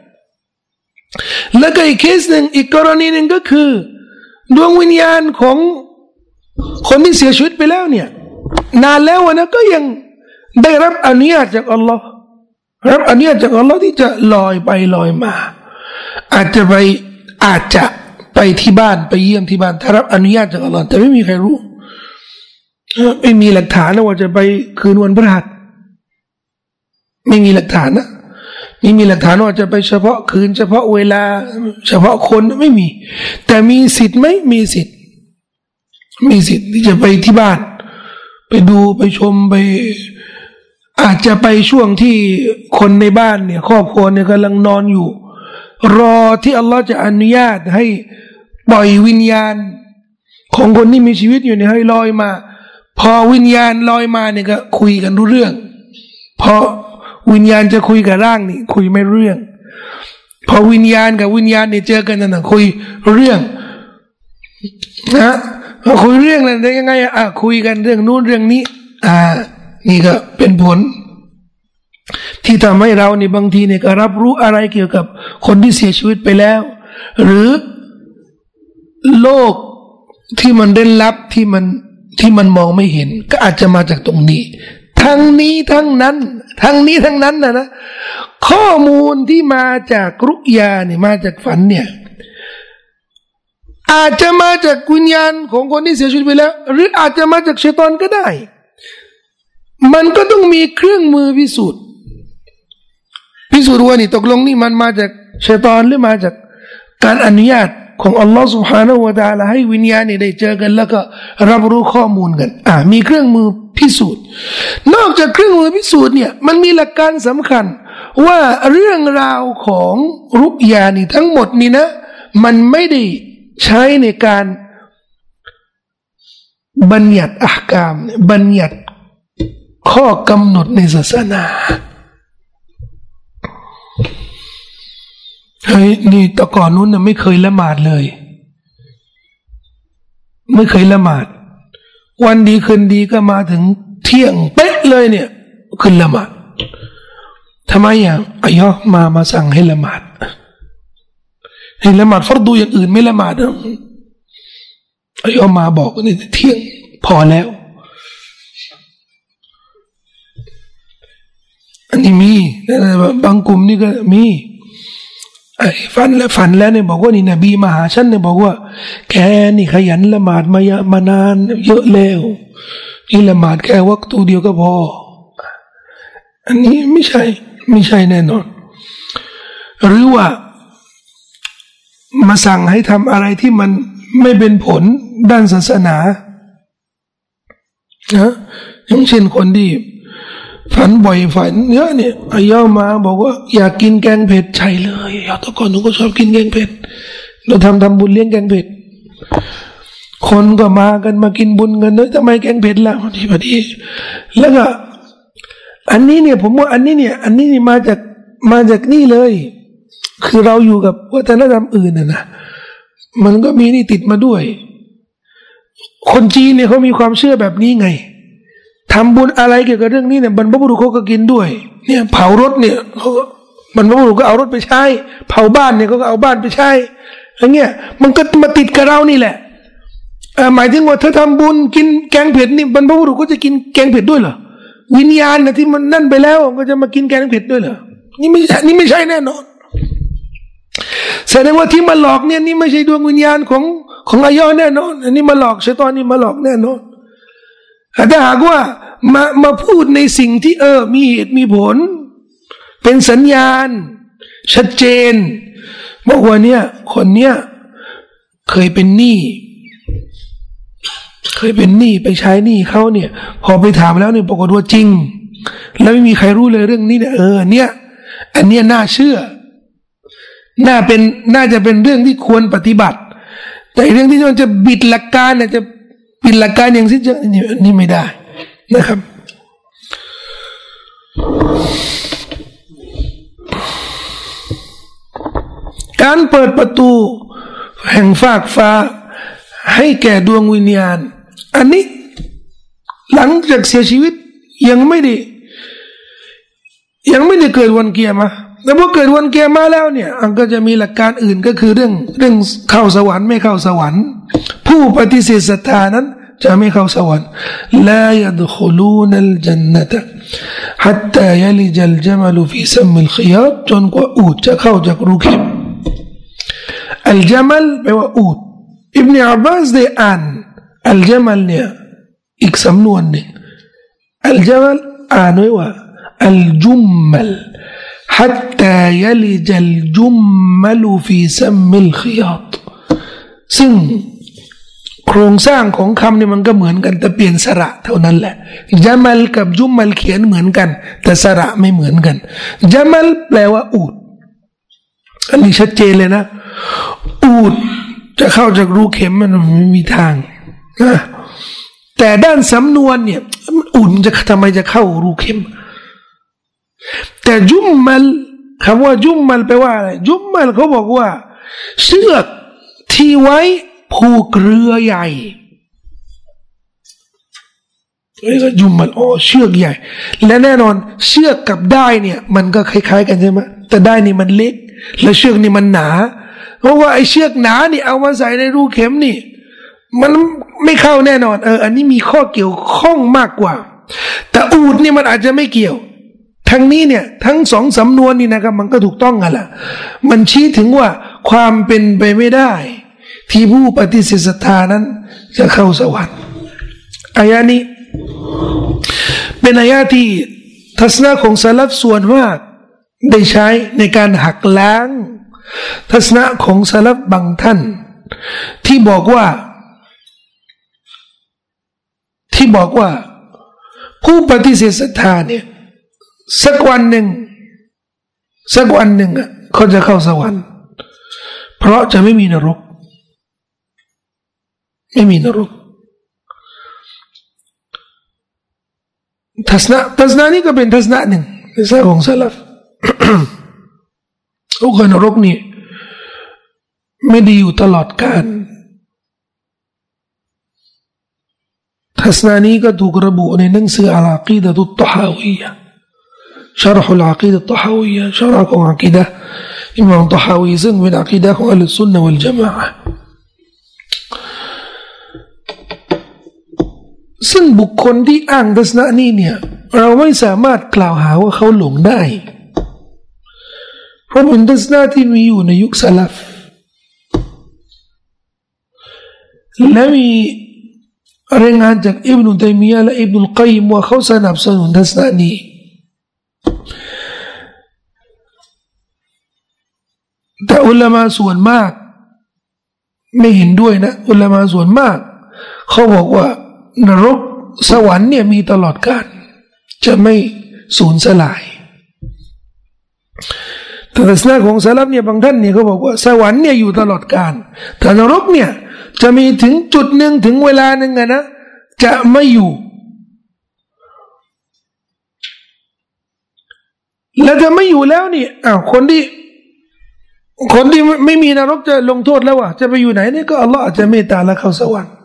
แล้วก็อีกเคสหนึ่งอีกกรณีหนึ่งก็คือดวงวิญญาณของคนที่เสียชีวิตไปแล้วเนี่ยนานแล้วนะก็ยังได้รับอนุญาตจากอัลลอฮ์รับอนุญาตจากอัลลอฮ์ที่จะลอยไปลอยมาอาจจะไปอาจจะไปที่บ้านไปเยี่ยมที่บ้านถ้ารับอนุญาตจากอัลลอฮ์แต่ไม่มีใครรู้ไม่มีหลักฐานนะว่าจะไปคืนวันพฤหัสไม่มีหลักฐานนะไม่มีหลักฐานว่าจะไปเฉพาะคืนเฉพาะเวลาเฉพาะคนไม่มีแต่มีสิทธิ์ไหมมีสิทธิ์มีสิทธิ์ที่จะไปที่บ้านไปดูไปชมไปอาจจะไปช่วงที่คนในบ้านเนี่ยครอบครัวเนี่ยกำลังนอนอยู่รอที่อัลลอฮ์จะอนุญาตให้ปล่อยวิญญาณของคนที่มีชีวิตอยู่เนี่ยให้ลอยมาพอวิญญาณลอยมาเนี่ยก็คุยกันรู้เรื่องพอวิญญาณจะคุยกับร่างนี่คุยไม่รู้เรื่องพอวิญญาณกับวิญญาณเนี่ยเจอกันนั่นน่ะคุยเรื่องนะคุยเรื่องอะไรได้ยังไงอ่ะคุยกันเรื่องนู้นเรื่องนี้อ่านี่ก็เป็นผลที่ทำให้เราเนี่ยบางทีเนี่ยก็รับรู้อะไรเกี่ยวกับคนที่เสียชีวิตไปแล้วหรือโลกที่มันเร้นลับที่มันที่มันมองไม่เห็นก็อาจจะมาจากตรงนี้ทั้งนี้ทั้งนั้นทั้งนี้ทั้งนั้นนะนะข้อมูลที่มาจากรุยาเนี่ยมาจากฝันเนี่ยอาจจะมาจากวิญญาณของคนที่เสียชีวิตไปแล้วหรืออาจจะมาจากชัยฏอนก็ได้มันก็ต้องมีเครื่องมือพิสูจน์พิสูจน์ว่านี่ตกลงนี่มันมาจากชัยฏอนหรือมาจากการอนุญาตของอัลลอฮฺ سبحانه และ تعالى ให้วิญญาณนี่ได้เจอกันแล้วก็รับรู้ข้อมูลกันอ่ามีเครื่องมือพิสูจน์นอกจากเครื่องมือพิสูจน์เนี่ยมันมีหลักการสำคัญว่าเรื่องราวของรุยานี่ทั้งหมดนี่นะมันไม่ได้ใช้ในการบัญญัติอัฮกามบัญญัติข้อกำหนดในศาสนาเฮ้ยนี่ตะก่อนนู้นน่ะไม่เคยละหมาดเลยไม่เคยละหมาดวันดีคืนดีก็มาถึงเที่ยงเป๊ะเลยเนี่ยขึ้นละหมาดทำไมอ่ะอัยยะมามาสั่งให้ละหมาดให้ละหมาดฟัรดูอย่างอื่นไม่ละหมาดอัยยะมาบอกนี่เที่ยงพอแล้วอันนี้มีบางกลุ่มนี่ก็มีไอ้ฝันแล้วฝันแล้วเนี่ยบอกว่านี่นบีมาหาฉันเนี่ยบอกว่าแกนี่ขยันละหมาดมายมานานเยอะแล้วนี่ละหมาดแค่วักตูเดียวก็พออันนี้ไม่ใช่ไม่ใช่แน่นอนหรือว่ามาสั่งให้ทำอะไรที่มันไม่เป็นผลด้านศาสนานะอย่างเช่นคนที่ฝันบ่อยฝันเยอะเนี่ยอายอมาบอกว่าอยากกินแกงเผ็ดใช่เลยอยากตะก่อนหนูก็ชอบกินแกงเผ็ดเราทำทำบุญเลี้ยงแกงเผ็ดคนก็มากันมากินบุญกันเนอะทำไมแกงเผ็ดล่ะพอดีพอดีแล้วก็อันนี้เนี่ยผมว่าอันนี้เนี่ยอันนี้นี่มาจากมาจากนี่เลยคือเราอยู่กับวัฒนธรรมอื่นน่ะนะมันก็มีนี่ติดมาด้วยคนจีนเนี่ยเขามีความเชื่อแบบนี้ไงทำบุญอะไรเกี่ยวกับเรื่องนี้เนี่ยบรรพบุรุษเขาก็กินด้วยเนี่ยเผารถเนี่ยเขาบรรพบุรุษก็เอารถไปใช้เผาบ้านเนี่ยเขาก็เอาบ้านไปใช้อะไรเงี้ยมันก็มาติดกับเรานี่แหละหมายถึงว่าถ้าทำบุญกินแกงเผ็ดนี่บรรพบุรุษก็จะกินแกงเผ็ดด้วยเหรอวิญญาณนะที่มันนั่นไปแล้วก็จะมากินแกงเผ็ดด้วยเหรอนี่ไม่ใช่นี่ไม่ใช่แน่นอนแสดงว่าที่มาหลอกเนี่ยนี่ไม่ใช่ดวงวิญญาณของของอายอแน่นอนอันนี้มาหลอกชัยฏอนนี่มาหลอกแน่นอนถ้าหากว่ามามาพูดในสิ่งที่เออมีเหตุมีผลเป็นสัญญาณชัดเจนบอกว่าเนี่ยคนเนี้ยเคยเป็นหนี้เคยเป็นหนี้ไปใช้หนี้เขาเนี่ยพอไปถามแล้วเนี่ยปรากฏว่าจริงแล้วไม่มีใครรู้เลยเรื่องนี้เนี่ยเออเนี่ยอันเนี้ยน่าเชื่อน่าเป็นน่าจะเป็นเรื่องที่ควรปฏิบัติแต่เรื่องที่มันจะบิดหลักการเนี่ยจะบิดหลักการอย่างสิ้นเชิงนี่ไม่ได้นะครับการเปิดประตูแห่งฟากฟ้าให้แก่ดวงวิญญาณอันนี้หลังจากเสียชีวิตยังไม่ได้ยังไม่ได้เกิดวันเกียรมาแต่พอเกิดวันเกียรมาแล้วเนี่ยอันก็จะมีหลักการอื่นก็คือเรื่องเรื่องเข้าสวรรค์ไม่เข้าสวรรค์ผู้ปฏิเสธศรัทธานั้นจะไม่เข้าสวรรค์ลายัดขุลูนัลจันนะตะฮัตตายลิจัลจัมลฟีซัมมิลขิยาตจนกว่าอูฐจะเข้าจากรูเข็มอัลจัมลแปลว่าอูฐอิบนุอับบาสได้อ่านอัลจัมลเนี่ยอีกสำนวนหนึ่งอัลจัมลอ่านไว้ว่าอัลจุมมลحتى يلج الجمل في سم الخياط ซึ่งโครงสร้างของคำนี่มันก็เหมือนกันแต่เปลี่ยนสระเท่านั้นแหละจามัลกับจุมมัลเขียนเหมือนกันแต่สระไม่เหมือนกันจามัลแปลว่าอูฐอันนี้ชัดเจนเลยนะอูฐจะเข้าจากรูเข็มมันไม่มีทางนะแต่ด้านสำนวนเนี่ยอูฐจะทำไมจะเข้ารูเข็มแต่จุมมัลคำว่าจุมมัลแปลว่าอะไรจุมมัลเขาบอกว่าเชือกที่ไว้ผูกเรือใหญ่เรียกว่าจุมมัลอ๋อเชือกใหญ่และแน่นอนเชือกกับด้ายเนี่ยมันก็คล้ายๆกันใช่ไหมแต่ด้ายนี่มันเล็กและเชือกนี่มันหนาเพราะว่าไอ้เชือกหนานี่เอามาใส่ในรูเข็มนี่มันไม่เข้าแน่นอนเอออันนี้มีข้อเกี่ยวข้องมากกว่าแต่อูฐนี่มันอาจจะไม่เกี่ยวทั้งนี้เนี่ยทั้งสองสำนวนนี่นะครับมันก็ถูกต้องกันแหละมันชี้ถึงว่าความเป็นไปไม่ได้ที่ผู้ปฏิเสธศรัทธานั้นจะเข้าสวรรค์อายะนี้เป็นอายะที่ทัศนะของสลัฟส่วนมากได้ใช้ในการหักล้างทัศนะของสลัฟบางท่านที่บอกว่าที่บอกว่าผู้ปฏิเสธศรัทธาเนี่ยสักวันหนึ่งสักวันหนึ่งอ่ะเขาจะเข้าสวรรค์เพราะจะไม่มีนรกไม่มีนรกทัศนะทัศนะนี้ก็เป็นทัศนะหนึ่งทัศนะของซะลัฟ โอ้คนนรกนี่ไม่ได้อยู่ตลอดกาลทัศนะนี้ก็ถูกระบุในหนังสืออัลอากีดะตุตตะฮาวียะشرح العقيدة الطحاوية شرح عقيدة إمام الطحاوي زن من عقيدة أهل السنة والجماعة ซึ่งบุคคลที่อ้างทัศนะนี้เนี่ยเราไม่สามารถกล่าวหาว่าเขาหลงได้เพราะเป็นทัศนะที่มีอยู่ในยุคสลัฟและมีรายงานจากอิบนุตัยมียะห์และอิบนุลกัยยิมว่าเขาสนับสนุนทัศนะนี้แต่อุลามะส่วนมากไม่เห็นด้วยนะอุลามะส่วนมากเขาบอกว่านรกสวรรค์เนี่ยมีตลอดกาลจะไม่สูญสลายแต่ทัศนะของซะลัฟเนี่ยบางท่านเนี่ยเขาบอกว่าสวรรค์เนี่ยอยู่ตลอดกาลแต่นรกเนี่ยจะมีถึงจุดหนึ่งถึงเวลาหนึ่งนะจะไม่อยู่แล้วจะไม่อยู่แล้วนี่อ้าวคนที่คนที่ไม่มีนรกจะลงโทษแล้ววะจะไปอยู่ไหนเนี่ยก็อัลลอฮ์อาจจะเมตตาและเข้าสวรรค์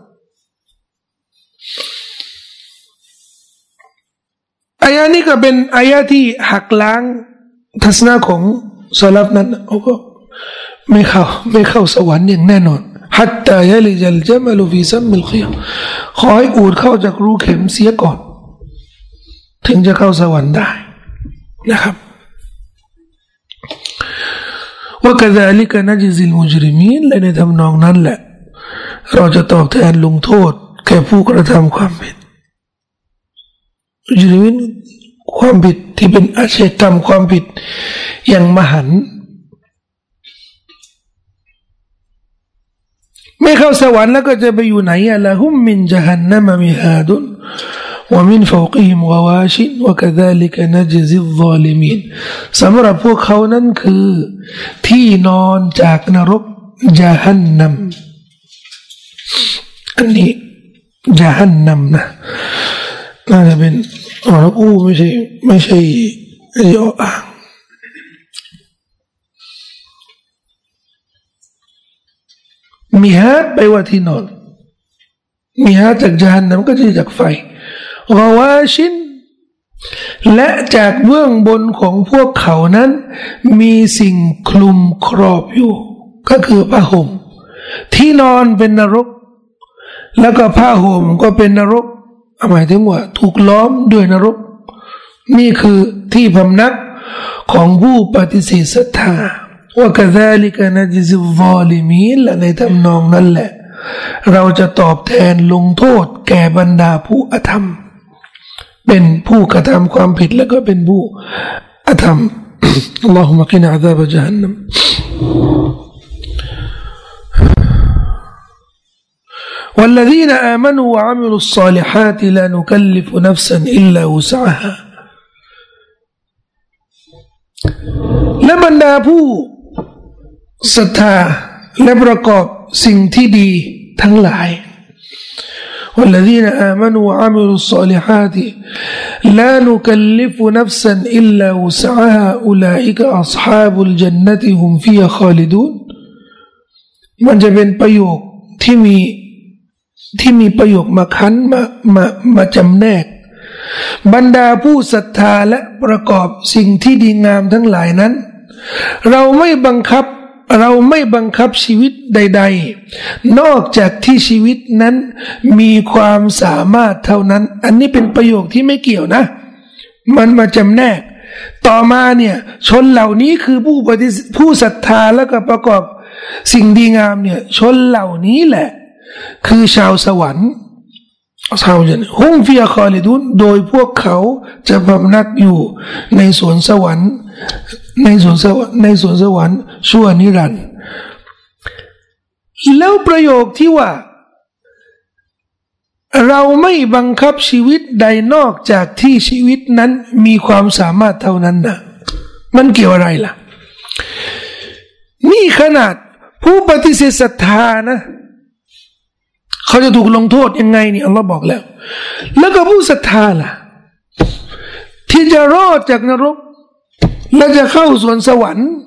อายะนี้ก็เป็นอายะที่หักล้างทัศนะของซะลัฟนั้นเขาก็ไม่เข้าไม่เข้าสวรรค์อย่างแน่นอนฮัตตายะลิจัลจามะลุฟีซัมมิลคิยามขอให้อูฐเข้าจากรูเข็มเสียก่อนถึงจะเข้าสวรรค์ได้นะครับว่า كذلك نجزي المجرمين และในทำนองนั้นแหละเราจะตอบแทนลงโทษแก่ผู้กระทำความผิดมุจริมินความผิดที่เป็นอาชญากรรมความผิดอย่างมหันต์ไม่เข้าสวรรค์แล้วก็จะไปอยู่ไหนอะละฮุมมินญะฮันนัมมิฮาดุนวะมินฟาวกิฮิมกวาชินวะกะซาลิกะนัจซิซซอลิมีนสำหรับพวกเขานั้นคือที่นอนจากนรกญะฮันนัมอันนี้ญะฮันนัมนะน่าจะเป็นอ๋ออู้ไม่ใช่ไม่ใช่ไอ้อ่างมีฮาดไปว่าที่นอนมีฮาดจากญะฮันนัมก็จะจากไฟกวาชินและจากเบื้องบนของพวกเขานั้นมีสิ่งคลุมครอบอยู่ก็คือผ้าห่มที่นอนเป็นนรกแล้วก็ผ้าห่มก็เป็นนรกหมายถึงว่าถูกล้อมด้วยนรกนี่คือที่พำนักของผู้ปฏิเสธศรัทธาว่ากะซาลิกะนัจซิซซอลิมีนและในทำนองนั้นแหละเราจะตอบแทนลงโทษแก่บรรดาผู้อธรรมเป็นผู้กระทำความผิดแล้วก็เป็นผู้อธรรม อัลลอฮุมะกินะอะซาบะญะฮันนัมوالذين آمنوا وعملوا الصالحات لا نكلف نفسا إلا وسعها และบรรดาผู้ศรัทธาและประกอบสิ่งที่ดีทั้งหลาย والذين آمنوا وعملوا الصالحات لا نكلف نفسا إلا وسعها أولئك أصحاب الجنة هم فيها خالدون มันจะเป็นประโยคที่มีที่มีประโยคมาคั้นมามามาจำแนกบรรดาผู้ศรัทธาและประกอบสิ่งที่ดีงามทั้งหลายนั้นเราไม่บังคับเราไม่บังคับชีวิตใดๆนอกจากที่ชีวิตนั้นมีความสามารถเท่านั้นอันนี้เป็นประโยคที่ไม่เกี่ยวนะมันมาจำแนกต่อมาเนี่ยชนเหล่านี้คือผู้ปฏิผู้ศรัทธาแล้วก็ประกอบสิ่งดีงามเนี่ยชนเหล่านี้แหละคือชาวสวรรค์ชาวจันทร์ฮุมฟิยาคอลิดุนโดยพวกเขาจะพำนักอยู่ในสวนสวรรค์ในสวนสวรรค์ในสวนสวรรค์ชั่วนิรันดร์แล้วประโยคที่ว่าเราไม่บังคับชีวิตใดนอกจากที่ชีวิตนั้นมีความสามารถเท่านั้นนะมันเกี่ยวอะไรล่ะนี่ขนาดผู้ปฏิเสธศรัทธานะเขาจะถูกลงโทษยังไงนี่อัลลอฮ์บอกแล้วแล้วก็ผู้ศรัทธาล่ะที่จะรอดจากนรกและจะเข้าสวนสวรรค์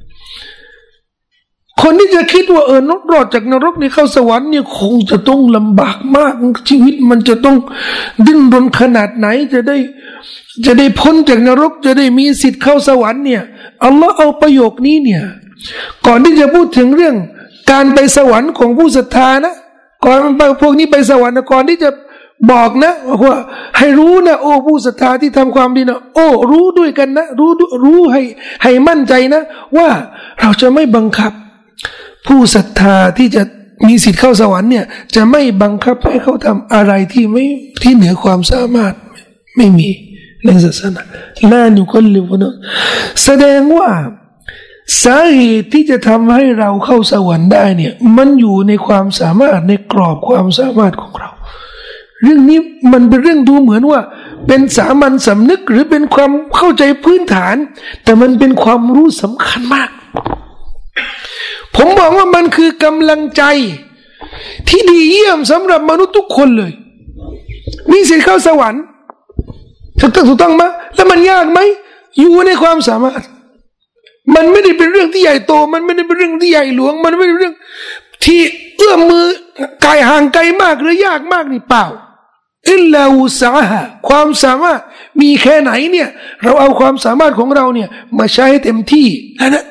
คนที่จะคิดว่าเออนรอดจากนรกนี่เข้าสวรรค์เนี่ยคงจะต้องลำบากมากชีวิตมันจะต้องดิ้นรนขนาดไหนจะได้จะได้พ้นจากนรกจะได้มีสิทธิ์เข้าสวรรค์เนี่ยอัลลอฮ์เอาประโยคนี้เนี่ยก่อนที่จะพูดถึงเรื่องการไปสวรรค์ของผู้ศรัทธานะก่อนพวกนี้ไปสวรรค์นะก่อนที่จะบอกนะว่าให้รู้นะโอ้ผู้ศรัทธาที่ทำความดีนะโอ้รู้ด้วยกันนะรู้รู้ให้ให้มั่นใจนะว่าเราจะไม่บังคับผู้ศรัทธาที่จะมีสิทธิ์เข้าสวรรค์เนี่ยจะไม่บังคับให้เขาทำอะไรที่ไม่ที่เหนือความสามารถไม่มีในศาสนาลานุกัลลิฟุนะแสดงว่าสาเหตุที่จะทำให้เราเข้าสวรรค์ได้เนี่ยมันอยู่ในความสามารถในกรอบความสามารถของเราเรื่องนี้มันเป็นเรื่องดูเหมือนว่าเป็นสามัญสำนึกหรือเป็นความเข้าใจพื้นฐานแต่มันเป็นความรู้สำคัญมากผมบอกว่ามันคือกำลังใจที่ดีเยี่ยมสำหรับมนุษย์ทุกคนเลยมีสิทธิ์เข้าสวรรค์ถูกต้องถูกต้องไหมแล้วมันยากไหมอยู่ในความสามารถมันไม่ได้เป็นเรื่องที่ใหญ่โตมันไม่ได้เป็นเรื่องที่ใหญ่หลวงมันไม่ได้เป็นเรื่องที่เอื้อมมือไกลห่างไกลมากหรือยากมากนี่เปล่าอิลลาอุสาหะความสามารถมีแค่ไหนเนี่ยเราเอาความสามารถของเราเนี่ยมาใช้ให้เต็มที่นั่นแหละ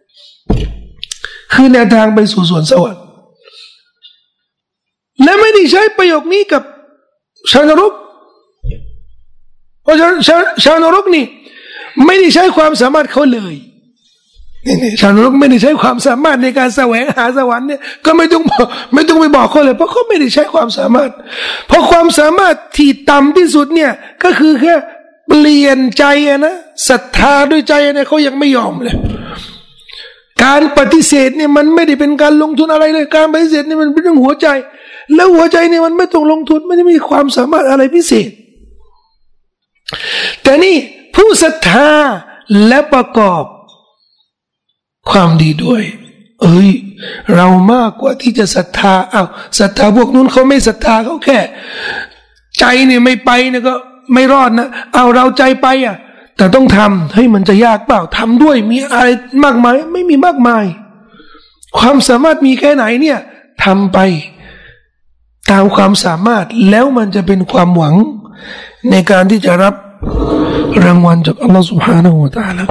คือแนวทางไปสู่สวนสวรรค์และไม่ได้ใช้ประโยคนี้กับชาวนรกเพราะชาวชาวชาวนรกนี่ไม่ได้ใช้ความสามารถเขาเลยนี่ชาวนรกไม่ได้ใช้ความสามารถในการแสวงหาสวรรค์เนี่ยก็ไม่ต้องบอกไม่ต้องไปบอกเขาเลยเพราะเขาไม่ได้ใช้ความสามารถเพราะความสามารถที่ต่ำที่สุดเนี่ยก็คือแค่เปลี่ยนใจนะศรัทธาด้วยใจเนี่ยเขายังไม่ยอมเลยการปฏิเสธเนี่ยมันไม่ได้เป็นการลงทุนอะไรเลยการปฏิเสธเนี่ยมันเป็นเรื่องหัวใจแล้วหัวใจเนี่ยมันไม่ต้องลงทุนไม่ได้มีความสามารถอะไรพิเศษแต่นี่ผู้ศรัทธาและประกอบความดีด้วยเอ้ยเรามากกว่าที่จะศรัทธาอ้าวศรัทธาพวกนู้นเขาไม่ศรัทธาเขาแค่ใจเนี่ยไม่ไปเนี่ยก็ไม่รอดนะเอาเราใจไปอ่ะแต่ต้องทำให้มันจะยากเปล่าทำด้วยมีอะไรมากมายไม่มีมากมายความสามารถมีแค่ไหนเนี่ยทำไปตามความสามารถแล้วมันจะเป็นความหวังในการที่จะรับรางวัลจากอัลลอฮฺ سبحانه และ تعالى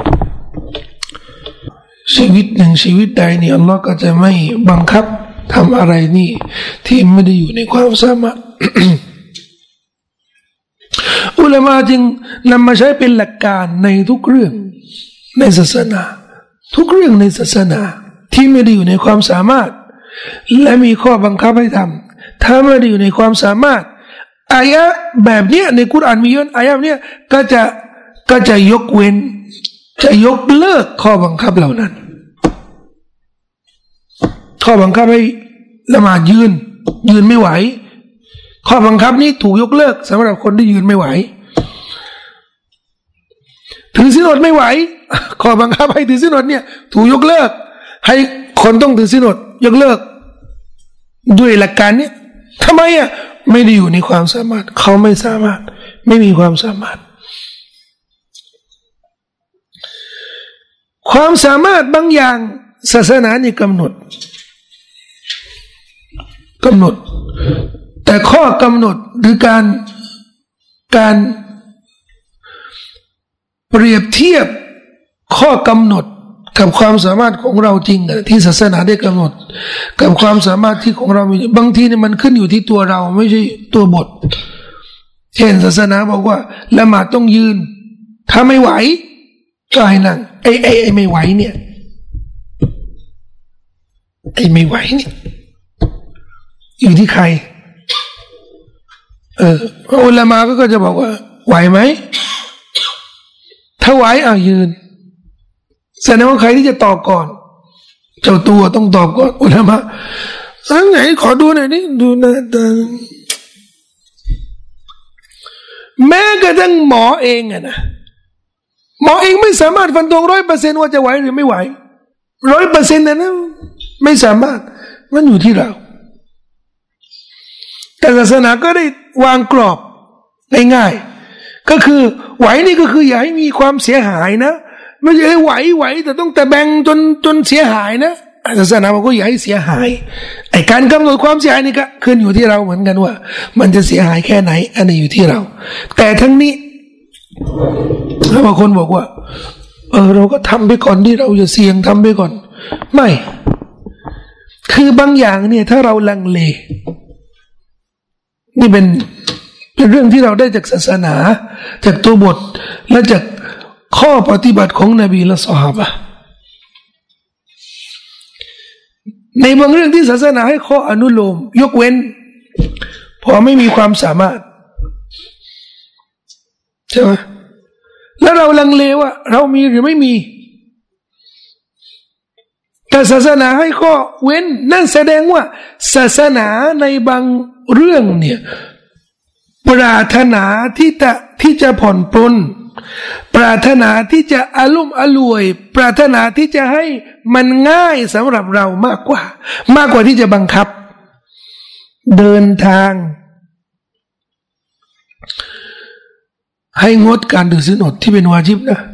ชีวิตหนึ่งชีวิตใดนี่อัลลอฮ์ก็จะไม่บังคับทำอะไรนี่ที่ไม่ได้อยู่ในความสามารถ อุลามะจึงนำมาใช้เป็นหลักการในทุกเรื่องในศาสนาทุกเรื่องในศาสนาที่ไม่ได้อยู่ในความสามารถและมีข้อบังคับให้ทำถ้าไม่ได้อยู่ในความสามารถอายะแบบเนี้ยในกุรอานมีเยอะอายะเนี้ยก็จะก็จะยกเว้นจะยกเลิกข้อบังคับเหล่านั้นข้อบังคับให้ละหมาดยืนยืนไม่ไหวข้อบังคับนี้ถูกยกเลิกสำหรับคนที่ยืนไม่ไหวถือศีลอดไม่ไหวข้อบังคับให้ถือศีลอดเนี่ยถูกยกเลิกให้คนต้องถือศีลอดยกเลิกด้วยหลักการเนี้ยทำไมอ่ะไม่ได้อยู่ในความสามารถเขาไม่สามารถไม่มีความสามารถความสามารถบางอย่างศาสนานี่กำหนดกำหนดแต่ข้อกำหนดหรือการการเปรียบเทียบข้อกำหนดกับความสามารถของเราจริงที่ศาสนาได้กำหนดกับความสามารถที่ของเรามีบางทีเนี่ยมันขึ้นอยู่ที่ตัวเราไม่ใช่ตัวบทเช่นศาสนาบอกว่าละหมาดต้องยืนถ้าไม่ไหวก็ให้นั่งไอ้ไอ้ไอ้ไม่ไหวเนี่ยไอ้ไม่ไหวเนี่ยอยู่ที่ใครเอออุลามะก็จะบอกว่าไหวไหมถ้าไหวเอายืนแสดงว่าใครที่จะตอบก่อนเจ้าตัวต้องตอบก่อนอุลามะอันไหนขอดูหน่อยนี่ดูนะแต่แม้กระทั่งหมอเองอะนะหมอเองไม่สามารถฟันธงร้อยเปอร์เซ็นต์ว่าจะไหวหรือไม่ไหวร้อยเปอร์เซ็นต์นะนะไม่สามารถมันอยู่ที่เราแต่ศาสนาก็ได้วางกรอบง่ายๆก็คือไหวนี่ก็คืออย่าให้มีความเสียหายนะไม่ใช่ไหวไหวแต่ต้องแต่แบ่งจนจนเสียหายนะศาสนามันก็อย่าให้เสียหายไอ้การกำหนดความเสียหายนี่ก็ขึ้นอยู่ที่เราเหมือนกันว่ามันจะเสียหายแค่ไหนอันนี้อยู่ที่เราแต่ทั้งนี้แล้วบางคนบอกว่าเออเราก็ทำไปก่อนที่เราจะเสี่ยงทำไปก่อนไม่คือบางอย่างเนี่ยถ้าเราลังเลนี่เป็นเป็นเรื่องที่เราได้จากศาสนาจากตัวบทและจากข้อปฏิบัติของนบีและซอฮาบะห์ในบางเรื่องที่ศาสนาให้ข้ออนุโลมยกเว้นพอไม่มีความสามารถใช่ไหมแล้วเราลังเลว่าเรามีหรือไม่มีแต่ศาสนาให้ข้อเว้นนั่นแสดงว่าศาสนาในบางเรื่องเนี่ยปรารถนาที่จะที่จะผ่อนปลนปรารถนาที่จะอารุ่มอร่วยปรารถนาที่จะให้มันง่ายสำหรับเรามากกว่ามากกว่าที่จะบังคับเดินทางให้งดการถือศีลอดที่เป็นวาญิบนะ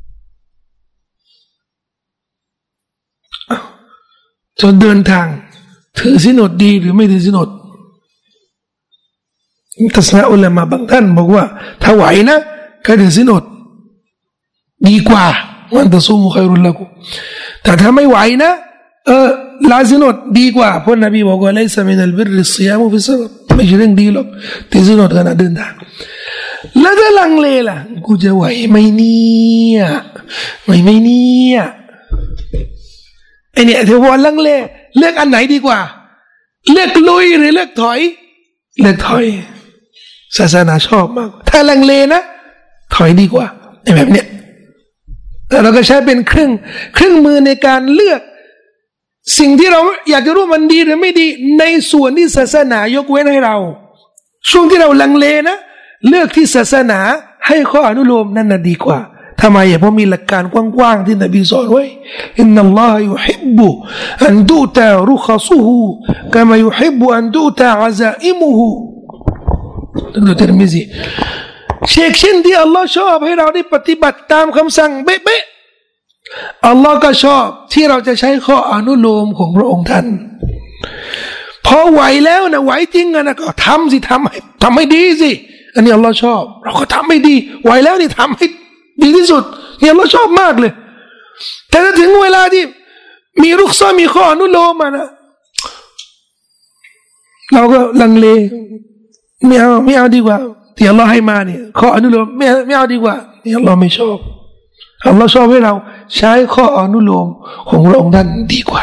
จนเดินทางถือศีลอดดีหรือไม่ถือศีลอดทัศนะอุลามะบางท่านบอกว่าถ้าไหวนะก็ถือศีลอดดีกว่าวันตะซูมุขัยรุลละกุแต่ถ้าไม่ไหวนะเออลาศีลอดดีกว่าเพราะนบีบอกว่าไลซะมินัลบิรริศยามุฟิซะไม่ใช่เรื่องดีหรอกถือศีลอดขณะเดินทางแล้วถ้าลังเลล่ะกูจะไหวไหมเนี่ยไหวไหมเนี่ยไอเนี่ยเทวอนลังเลเลือกอันไหนดีกว่าเลือกลุยหรือเลือกถอยเลือกถอยศาสนาชอบมากถ้าลังเลนะถอยดีกว่าไอแบบเนี้ยแต่เราก็ใช้เป็นเครื่องเครื่องมือในการเลือกสิ่งที่เราอยากจะรู้มันดีหรือไม่ดีในส่วนที่ศาสนายกเว้นให้เราช่วงที่เราลังเลนะเลือกที่ศาสนาให้ข้ออนุโลมนั่นน่ะดีกว่าทำไมเพราะมีหลักการกว้างๆที่นบีสอนไว้อินนัลลอฮฺยุฮิบบุอันตุตารุขซุฮุกะมายุฮิบบุอันตุตาอะซาอิมุฮุตั้งแต่เทอร์มิซีเช็คเช่นที่อัลลอฮ์ชอบให้เราได้ปฏิบัติตามคำสั่งเป๊ะๆอัลลอฮ์ก็ชอบที่เราจะใช้ข้ออนุโลมของพระองค์ท่านพอไหวแล้วนะไหวจริงนะก็ทำสิทำให้ทำให้ดีสิอันนี้อัลลอฮ์ชอบเราก็ทำให้ดีไหวแล้วนี่ทำให้ดีที่สุดนี่อัลลอฮ์ชอบมากเลยแต่ถ้าถึงเวลาที่มีรุกซะมีข้ออนุโลมมานะเราก็ลังเลไม่เอาไม่เอาดีกว่าที่อัลลอฮ์ให้มาเนี่ยข้ออนุโลมไม่ไม่เอาดีกว่านี่อัลลอฮ์ไม่ชอบอัลลอฮ์ชอบให้เราใช้ข้ออนุโลมของพระองค์ท่านดีกว่า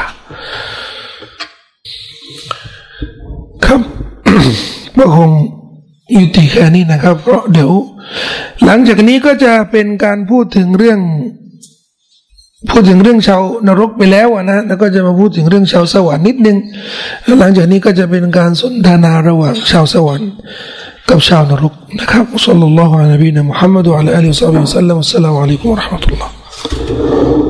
ครับ ก็คงยุติแค่นี้นะครับเพราะเดี๋ยวหลังจากนี้ก็จะเป็นการพูดถึงเรื่องพูดถึงเรื่องชาวนรกไปแล้วนะแล้วก็จะมาพูดถึงเรื่องชาวสวรรค์นิดนึงหลังจากนี้ก็จะเป็นการสนทนาระหว่างชาวสวรรค์กับชาวนรกนะครับศ็อลลัลลอฮุอะลัยฮิวะซัลลัมมุฮัมมัดวะอะลาอาลิฮิวะซัลลัมอัสสลามุอะลัยกุมวะเราะห์มะตุลลอฮ์